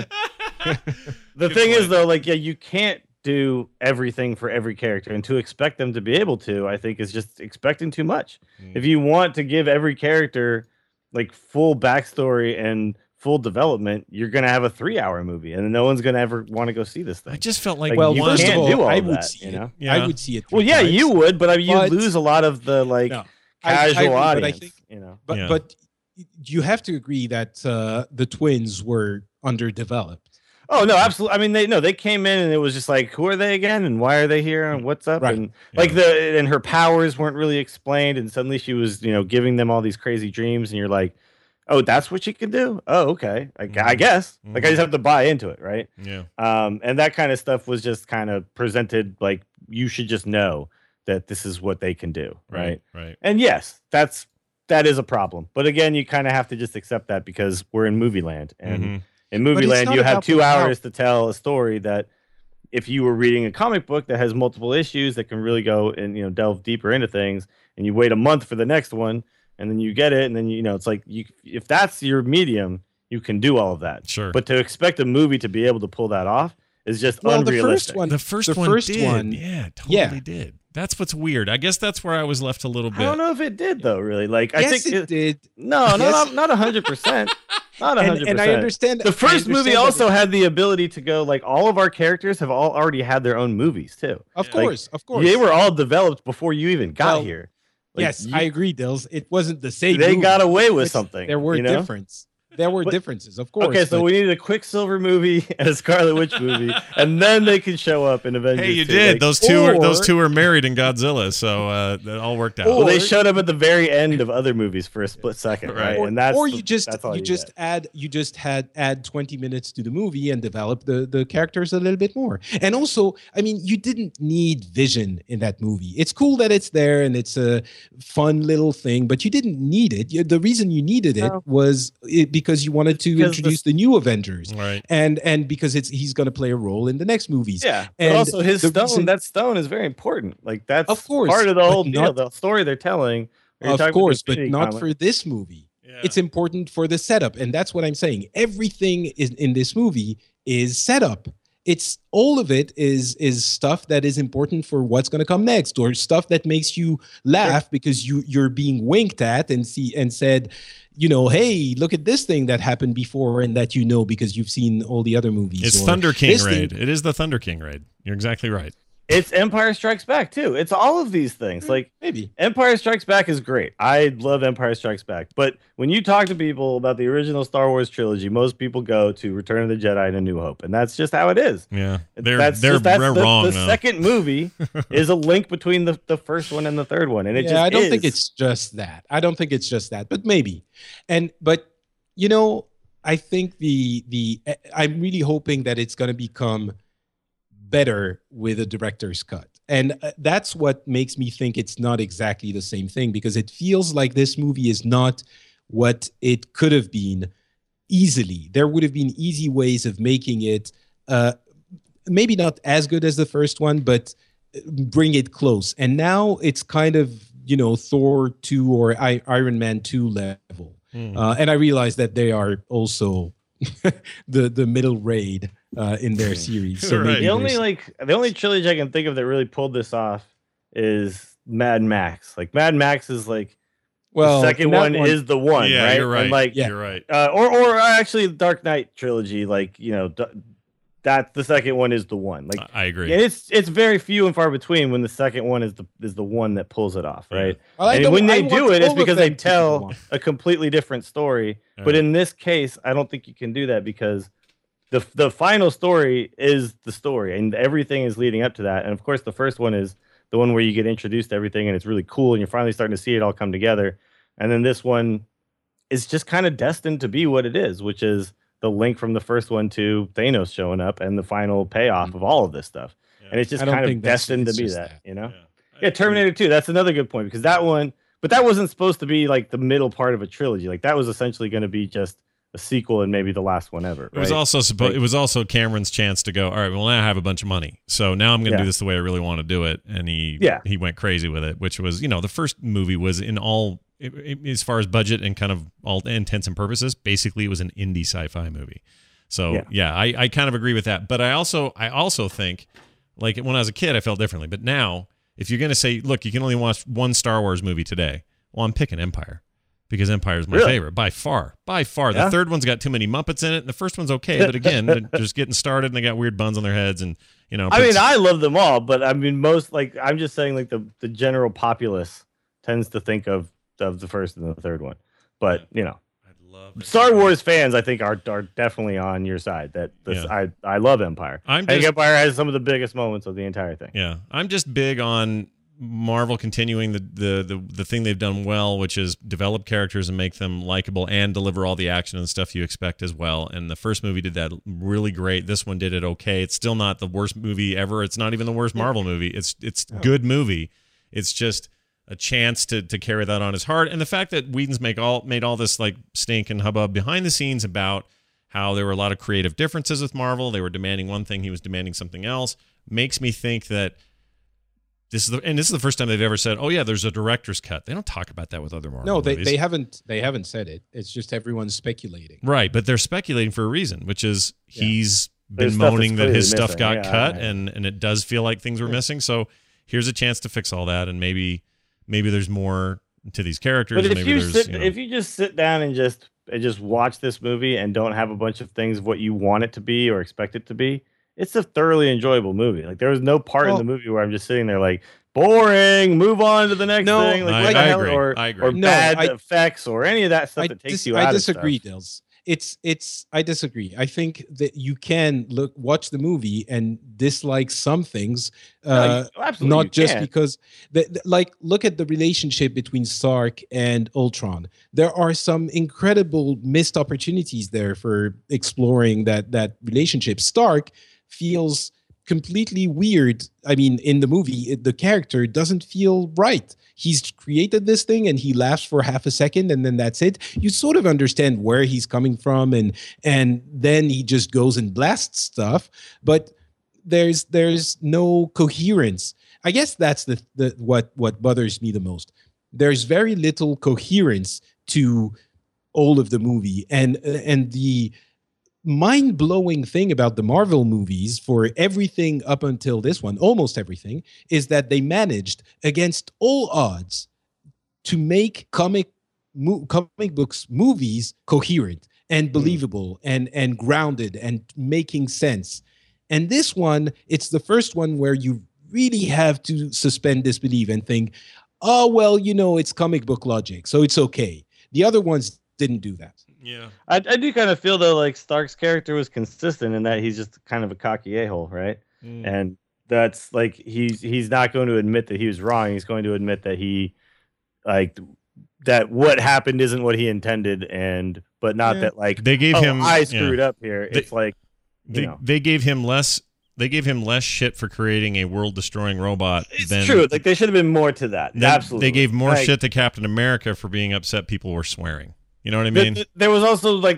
The thing is, though, like, you can't do everything for every character, and to expect them to be able to, I think, is just expecting too much. If you want to give every character like full backstory and full development, you're gonna have a 3-hour movie, and no one's gonna ever want to go see this thing. I just felt like, well, first of all, I would that, see it. I would see it. Well, yeah, you would, but I mean, you lose a lot of the casual audience. But you have to agree that the twins were underdeveloped. Oh no, absolutely. I mean, they came in and it was just like, who are they again, and why are they here, and what's up, and and her powers weren't really explained, and suddenly she was giving them all these crazy dreams, and you're like, oh, that's what she can do. Oh, okay, I guess. Like, I just have to buy into it, right? Yeah. And that kind of stuff was just kind of presented like you should just know that this is what they can do, right? Right. And yes, that is a problem, but again, you kind of have to just accept that because we're in movie land, and in movie land, you have 2 hours to tell a story that if you were reading a comic book that has multiple issues that can really go and delve deeper into things, and you wait a month for the next one, and then you get it, and then it's like, if that's your medium, you can do all of that. Sure. But to expect a movie to be able to pull that off is just unrealistic. The first one, yeah, totally did. That's what's weird. I guess that's where I was left a little bit. I don't know if it did, though. Really, like, yes, I think it did. No, not 100%. Not 100%. And I understand. The first movie also had the ability to go, like, all of our characters have already had their own movies too. Of course. They were all developed before you even got here. Like, yes, I agree, Dills. It wasn't the same. They movie. got away with something. There were differences. There were differences, of course. Okay, so we needed a Quicksilver movie and a Scarlet Witch movie, and then they can show up in Avengers. Hey, you 2. did. Like, those two are married in Godzilla, so that all worked out. Well, they showed up at the very end of other movies for a split second, right? And that's or you just add 20 minutes to the movie and develop the characters a little bit more. And also, I mean, you didn't need Vision in that movie. It's cool that it's there and it's a fun little thing, but you didn't need it. The reason you needed it was because you wanted to introduce the new Avengers, right? And because he's going to play a role in the next movies. Yeah, and but also his stone. That stone is very important. Like, that's of course part of the whole deal. The story they're telling. Of course, but not for this movie. Yeah. It's important for the setup, and that's what I'm saying. Everything in this movie is setup. It's all of it is stuff that is important for what's going to come next, or stuff that makes you laugh because you're being winked at and said, hey, look at this thing that happened before, and that because you've seen all the other movies. It's Thunder King raid. It is the Thunder King raid. You're exactly right. It's Empire Strikes Back too. It's all of these things. Like, maybe Empire Strikes Back is great. I love Empire Strikes Back. But when you talk to people about the original Star Wars trilogy, most people go to Return of the Jedi and A New Hope, and that's just how it is. Yeah, they're wrong. The second movie is a link between the first one and the third one, and I don't think it's just that. But maybe. But I think I'm really hoping that it's going to become better with a director's cut, and that's what makes me think it's not exactly the same thing, because it feels like this movie is not what it could have been. Easily there would have been easy ways of making it maybe not as good as the first one, but bring it close, and now it's kind of Thor 2 or Iron Man 2 level. And I realize that they are also the middle raid in their series. So the only trilogy I can think of that really pulled this off is Mad Max. Like, Mad Max is like, the second one is the one, right? You're right. And you're right. Or actually, the Dark Knight trilogy, that the second one is the one. Like I agree. And it's very few and far between when the second one is the one that pulls it off, right? Well, and when they do it, it's all of because they them to be the tell one. a completely different story. All But right. in this case, I don't think you can do that because the final story is the story, and everything is leading up to that. And of course, the first one is the one where you get introduced to everything, and it's really cool, and you're finally starting to see it all come together. And then this one is just kind of destined to be what it is, which is the link from the first one to Thanos showing up and the final payoff of all of this stuff. Yeah. And it's just I don't kind of think that's- destined to it's be just that, that. you know? Yeah. Yeah, Terminator 2, that's another good point because that one, but that wasn't supposed to be like the middle part of a trilogy. Like that was essentially going to be just a sequel and maybe the last one ever. It was also it was also Cameron's chance to go, all right, well, now I have a bunch of money. So now I'm going to do this the way I really want to do it. And he went crazy with it, which was, the first movie was in all, as far as budget and kind of all intents and purposes, basically it was an indie sci-fi movie. So I kind of agree with that. But I also think, like when I was a kid, I felt differently. But now, if you're going to say, look, you can only watch one Star Wars movie today, well, I'm picking Empire. Because Empire is my favorite by far. The third one's got too many Muppets in it, and the first one's okay, but again, they're just getting started, and they got weird buns on their heads, and I mean, I love them all, but I mean, most like I'm just saying, like the general populace tends to think of the first and the third one, but Star Wars fans, I think, are definitely on your side. That I love Empire. I think Empire has some of the biggest moments of the entire thing. Yeah, I'm just big on Marvel continuing the thing they've done well, which is develop characters and make them likable and deliver all the action and stuff you expect as well. And the first movie did that really great. This one did it okay. It's still not the worst movie ever. It's not even the worst Marvel movie. It's good movie. It's just a chance to carry that on his heart. And the fact that Whedon's made all this like stink and hubbub behind the scenes about how there were a lot of creative differences with Marvel. They were demanding one thing, he was demanding something else, makes me think that this is the first time they've ever said, "Oh yeah, there's a director's cut." They don't talk about that with other Marvel movies. They haven't said it. It's just everyone's speculating. Right, but they're speculating for a reason, which is he's been moaning that his stuff got cut, and it does feel like things were missing. So here's a chance to fix all that, and maybe there's more to these characters. But if you just sit down and just watch this movie and don't have a bunch of things of what you want it to be or expect it to be, it's a thoroughly enjoyable movie. Like there was no part in the movie where I'm just sitting there like boring. Move on to the next thing. Like, I agree. Or bad effects or any of that stuff that takes you out. I disagree, Dills. I disagree. I think that you can watch the movie and dislike some things, not just because look at the relationship between Stark and Ultron. There are some incredible missed opportunities there for exploring that relationship. Stark feels completely weird. I mean, in the movie, the character doesn't feel right. He's created this thing and he laughs for half a second and then that's it. You sort of understand where he's coming from and then he just goes and blasts stuff, but there's no coherence. I guess that's what bothers me the most. There's very little coherence to all of the movie, and the mind-blowing thing about the Marvel movies for everything up until this one, almost everything, is that they managed against all odds to make comic books movies coherent and believable and grounded and making sense. And this one, it's the first one where you really have to suspend disbelief and think, oh, well, it's comic book logic, so it's okay. The other ones didn't do that. Yeah, I do kind of feel though like Stark's character was consistent in that he's just kind of a cocky a-hole, right? And that's like he's not going to admit that he was wrong. He's going to admit that that what happened isn't what he intended, but not that like they gave him I screwed up here. It's like they gave him less. They gave him less shit for creating a world-destroying robot. It's true. Like there should have been more to that. Absolutely, they gave more shit to Captain America for being upset people were swearing. You know what I mean? There was also look,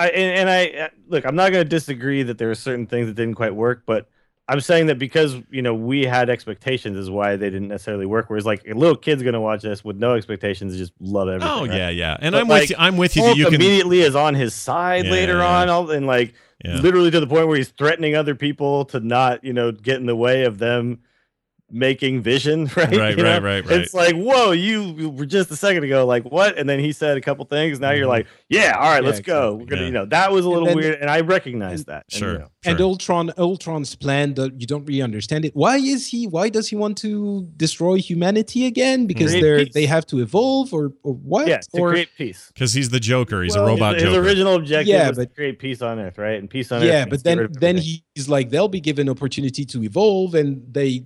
I'm not going to disagree that there were certain things that didn't quite work, but I'm saying that because, we had expectations is why they didn't necessarily work. Whereas like a little kid's going to watch this with no expectations and just love everything. Oh, right? yeah. And I'm with you that you can immediately is on his side later on and literally to the point where he's threatening other people to not, get in the way of them making Vision, right? Right. It's like, whoa, you were just a second ago like what? And then he said a couple things. Now you're like, yeah, all right, let's go. We're gonna, that was a little weird, and I recognize that. Sure. And Ultron's plan, you don't really understand it. Why does he want to destroy humanity again? Because they have to evolve or what? Yeah, to create peace. Because he's the Joker. He's a robot Joker. His original objective was to create peace on Earth, right? And peace on Earth. Yeah, but then he's like, they'll be given opportunity to evolve, and they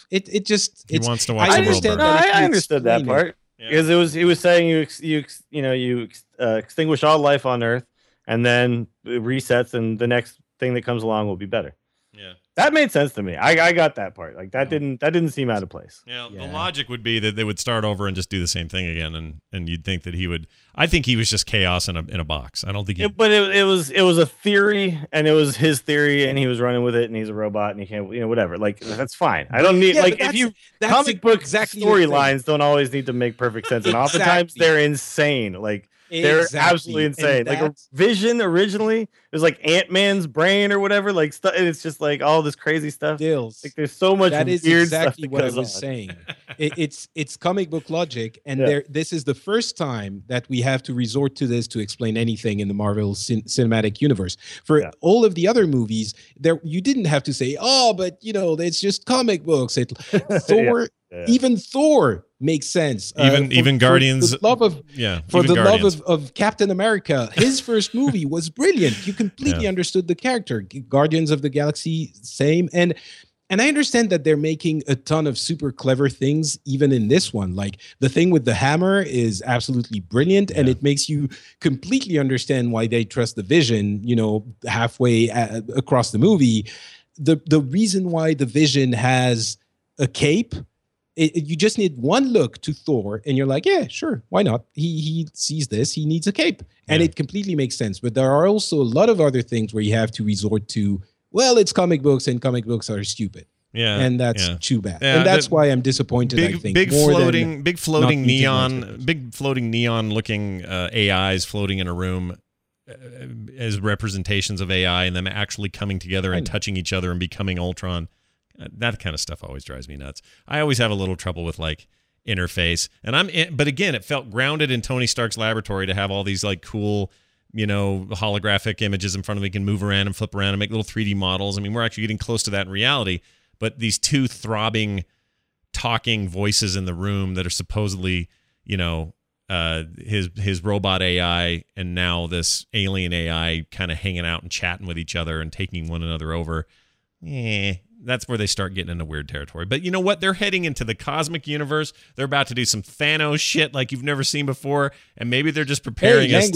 he wants to watch the world burn. I understood that part because he was saying you extinguish all life on Earth, and then it resets, and the next thing that comes along will be better. Yeah, that made sense to me. I got that part. Like that didn't seem out of place. Yeah, the logic would be that they would start over and just do the same thing again, and you'd think that he would. I think he was just chaos in a box. I don't think. But it was a theory, and it was his theory, and he was running with it, and he's a robot, and he can't, whatever. Like that's fine. I don't need comic book storylines don't always need to make perfect sense, and oftentimes they're insane. Like. They're absolutely insane. Like a Vision originally, it was like Ant-Man's brain or whatever. Like it's just like all this crazy stuff. Like there's so much. That is weird exactly stuff what I was saying. It's comic book logic, and this is the first time that we have to resort to this to explain anything in the Marvel cinematic universe. For all of the other movies, you didn't have to say, "Oh, but it's just comic books." Thor. Even Thor makes sense. Even Guardians. For the love of Captain America, his first movie was brilliant. You completely understood the character. Guardians of the Galaxy, same. And I understand that they're making a ton of super clever things, even in this one. Like the thing with the hammer is absolutely brilliant, and it makes you completely understand why they trust the Vision. Halfway across the movie, the reason why the Vision has a cape. You just need one look to Thor, and you're like, yeah, sure, why not? He sees this, he needs a cape, and it completely makes sense. But there are also a lot of other things where you have to resort to, well, it's comic books, and comic books are stupid. Yeah, and that's too bad. And that's why I'm disappointed. I think big floating neon looking AIs floating in a room as representations of AI, and them actually coming together and touching each other and becoming Ultron. That kind of stuff always drives me nuts. I always have a little trouble with like interface, but again, it felt grounded in Tony Stark's laboratory to have all these like cool, holographic images in front of me, can move around and flip around and make little 3D models. I mean, we're actually getting close to that in reality. But these two throbbing, talking voices in the room that are supposedly, his robot AI and now this alien AI kind of hanging out and chatting with each other and taking one another over. That's where they start getting into weird territory. But you know what? They're heading into the cosmic universe. They're about to do some Thanos shit like you've never seen before, and maybe they're just preparing us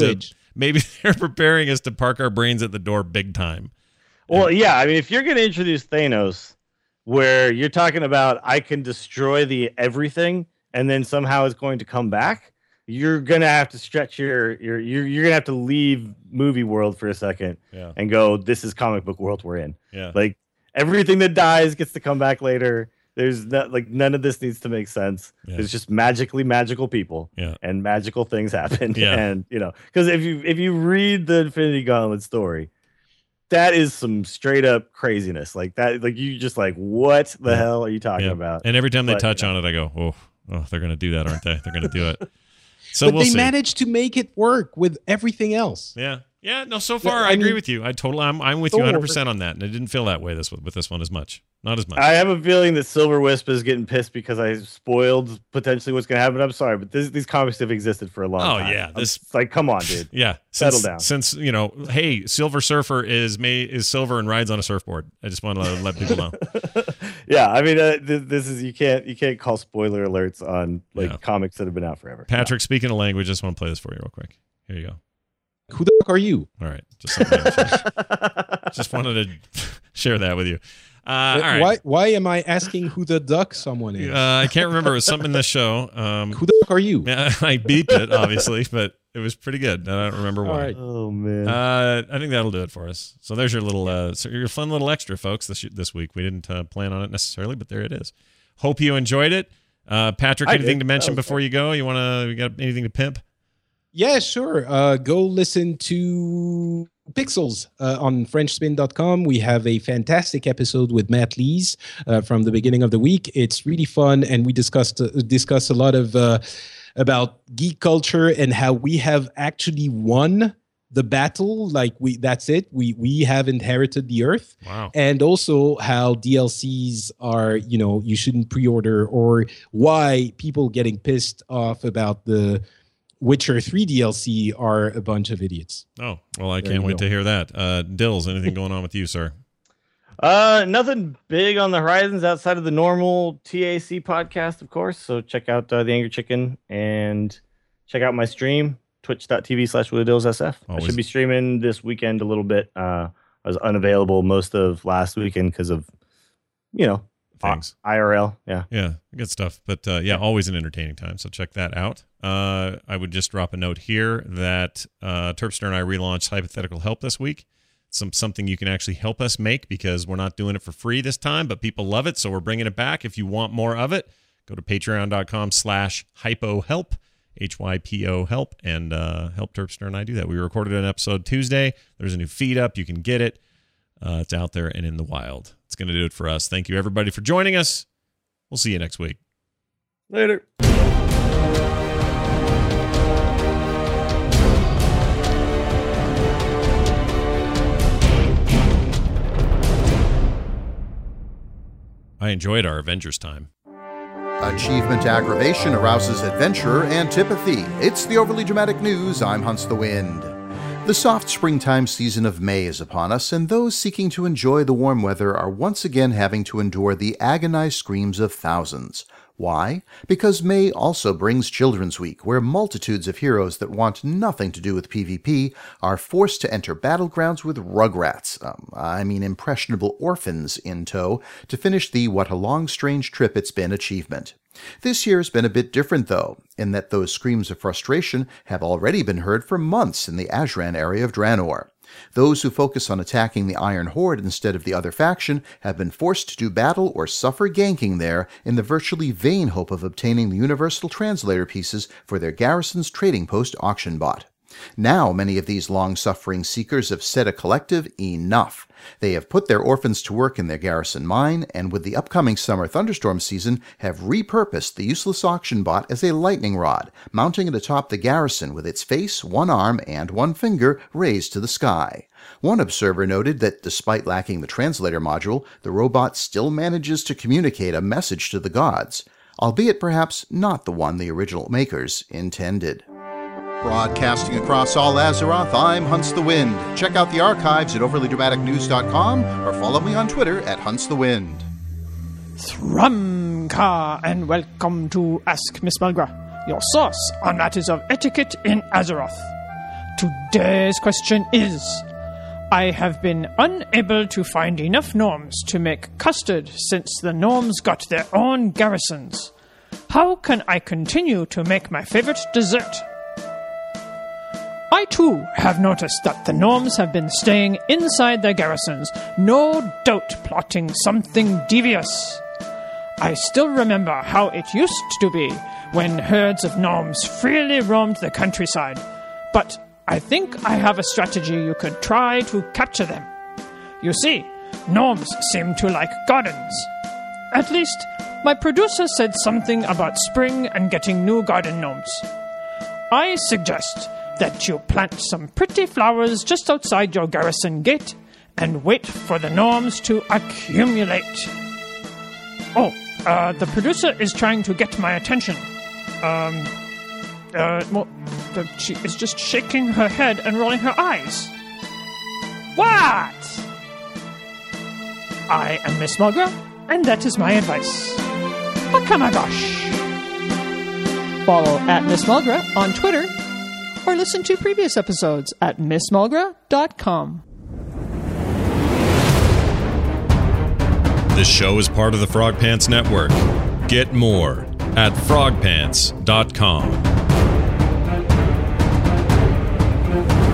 to park our brains at the door big time. Well, yeah, I mean, if you're going to introduce Thanos, where you're talking about I can destroy the everything, and then somehow it's going to come back, you're going to have to stretch you're going to have to leave movie world for a second and go, this is comic book world we're in. Yeah, like. Everything that dies gets to come back later. There's none of this needs to make sense. Yeah. It's just magically magical people, and magical things happen. And because if you read the Infinity Gauntlet story, that is some straight up craziness. Like that, like you just like, what the hell are you talking about? And every time they touch on it, I go, oh, they're gonna do that, aren't they? They're gonna do it. So but they managed to make it work with everything else. Yeah, no, so far I agree with you. I'm with you 100% on that, and it didn't feel that way with this one as much. Not as much. I have a feeling that Silver Wisp is getting pissed because I spoiled potentially what's going to happen. I'm sorry, but these comics have existed for a long time. Oh yeah, it's like, come on, dude. Yeah, settle down. Since hey, Silver Surfer is silver and rides on a surfboard. I just want to let people know. Yeah, I mean, this is you can't call spoiler alerts on comics that have been out forever. Patrick, speaking of language, I just want to play this for you real quick. Here you go. Who the fuck are you? All right, just wanted to share that with you. All right. Why am I asking who the duck someone is? I can't remember. It was something in the show. Who the fuck are you? I beeped it, obviously, but it was pretty good. I don't remember why. Right. Oh man. I think that'll do it for us. So there's your little, your fun little extra, folks. This week we didn't plan on it necessarily, but there it is. Hope you enjoyed it. Patrick, anything to mention before you go? We got anything to pimp? Yeah, sure. Go listen to Pixels on FrenchSpin.com. We have a fantastic episode with Matt Lees from the beginning of the week. It's really fun, and we discuss a lot of about geek culture and how we have actually won the battle. Like that's it. We have inherited the earth. Wow. And also how DLCs are, you shouldn't pre-order, or why people getting pissed off about the Witcher 3 DLC are a bunch of idiots. Oh, well, I can't wait to hear that. Dills, anything going on with you, sir? Nothing big on the horizons outside of the normal TAC podcast, of course. So check out The Angry Chicken and check out my stream, twitch.tv/WillDillsSF. I should be streaming this weekend a little bit. I was unavailable most of last weekend because of, things. IRL. Yeah, good stuff. But always an entertaining time. So check that out. I would just drop a note here that Terpster and I relaunched Hypothetical Help this week. Something you can actually help us make, because we're not doing it for free this time, but people love it. So we're bringing it back. If you want more of it, go to patreon.com/hypohelp, HYPO help, and help Terpster and I do that. We recorded an episode Tuesday. There's a new feed up. You can get it. It's out there and in the wild. It's going to do it for us. Thank you, everybody, for joining us. We'll see you next week. Later. I enjoyed our Avengers time. Achievement aggravation arouses adventure antipathy. It's the Overly Dramatic News. I'm Hunts the Wind. The soft springtime season of May is upon us, and those seeking to enjoy the warm weather are once again having to endure the agonized screams of thousands. Why? Because May also brings Children's Week, where multitudes of heroes that want nothing to do with PvP are forced to enter battlegrounds with rugrats, impressionable orphans in tow, to finish the what a long strange trip it's been achievement. This year's been a bit different, though, in that those screams of frustration have already been heard for months in the Azran area of Draenor. Those who focus on attacking the Iron Horde instead of the other faction have been forced to do battle or suffer ganking there in the virtually vain hope of obtaining the Universal Translator pieces for their garrison's trading post auction bot. Now many of these long-suffering seekers have said a collective enough. They have put their orphans to work in their garrison mine, and with the upcoming summer thunderstorm season, have repurposed the useless auction bot as a lightning rod, mounting it atop the garrison with its face, one arm, and one finger raised to the sky. One observer noted that despite lacking the translator module, the robot still manages to communicate a message to the gods, albeit perhaps not the one the original makers intended. Broadcasting across all Azeroth, I'm Hunts the Wind. Check out the archives at overlydramaticnews.com or follow me on Twitter at Hunts the Wind. Thrumka, and welcome to Ask Miss Mulgra, your source on matters of etiquette in Azeroth. Today's question is, I have been unable to find enough gnomes to make custard since the gnomes got their own garrisons. How can I continue to make my favorite dessert? I too have noticed that the gnomes have been staying inside their garrisons, no doubt plotting something devious. I still remember how it used to be when herds of gnomes freely roamed the countryside, but I think I have a strategy you could try to capture them. You see, gnomes seem to like gardens. At least, my producer said something about spring and getting new garden gnomes. I suggest that you plant some pretty flowers just outside your garrison gate and wait for the gnomes to accumulate. The producer is trying to get my attention. She is just shaking her head and rolling her eyes. What? I am Miss Mulgra, and that is my advice. Akamagosh. Follow at Miss Mulgra on Twitter, or listen to previous episodes at missmulgra.com. This show is part of the Frog Pants Network. Get more at frogpants.com.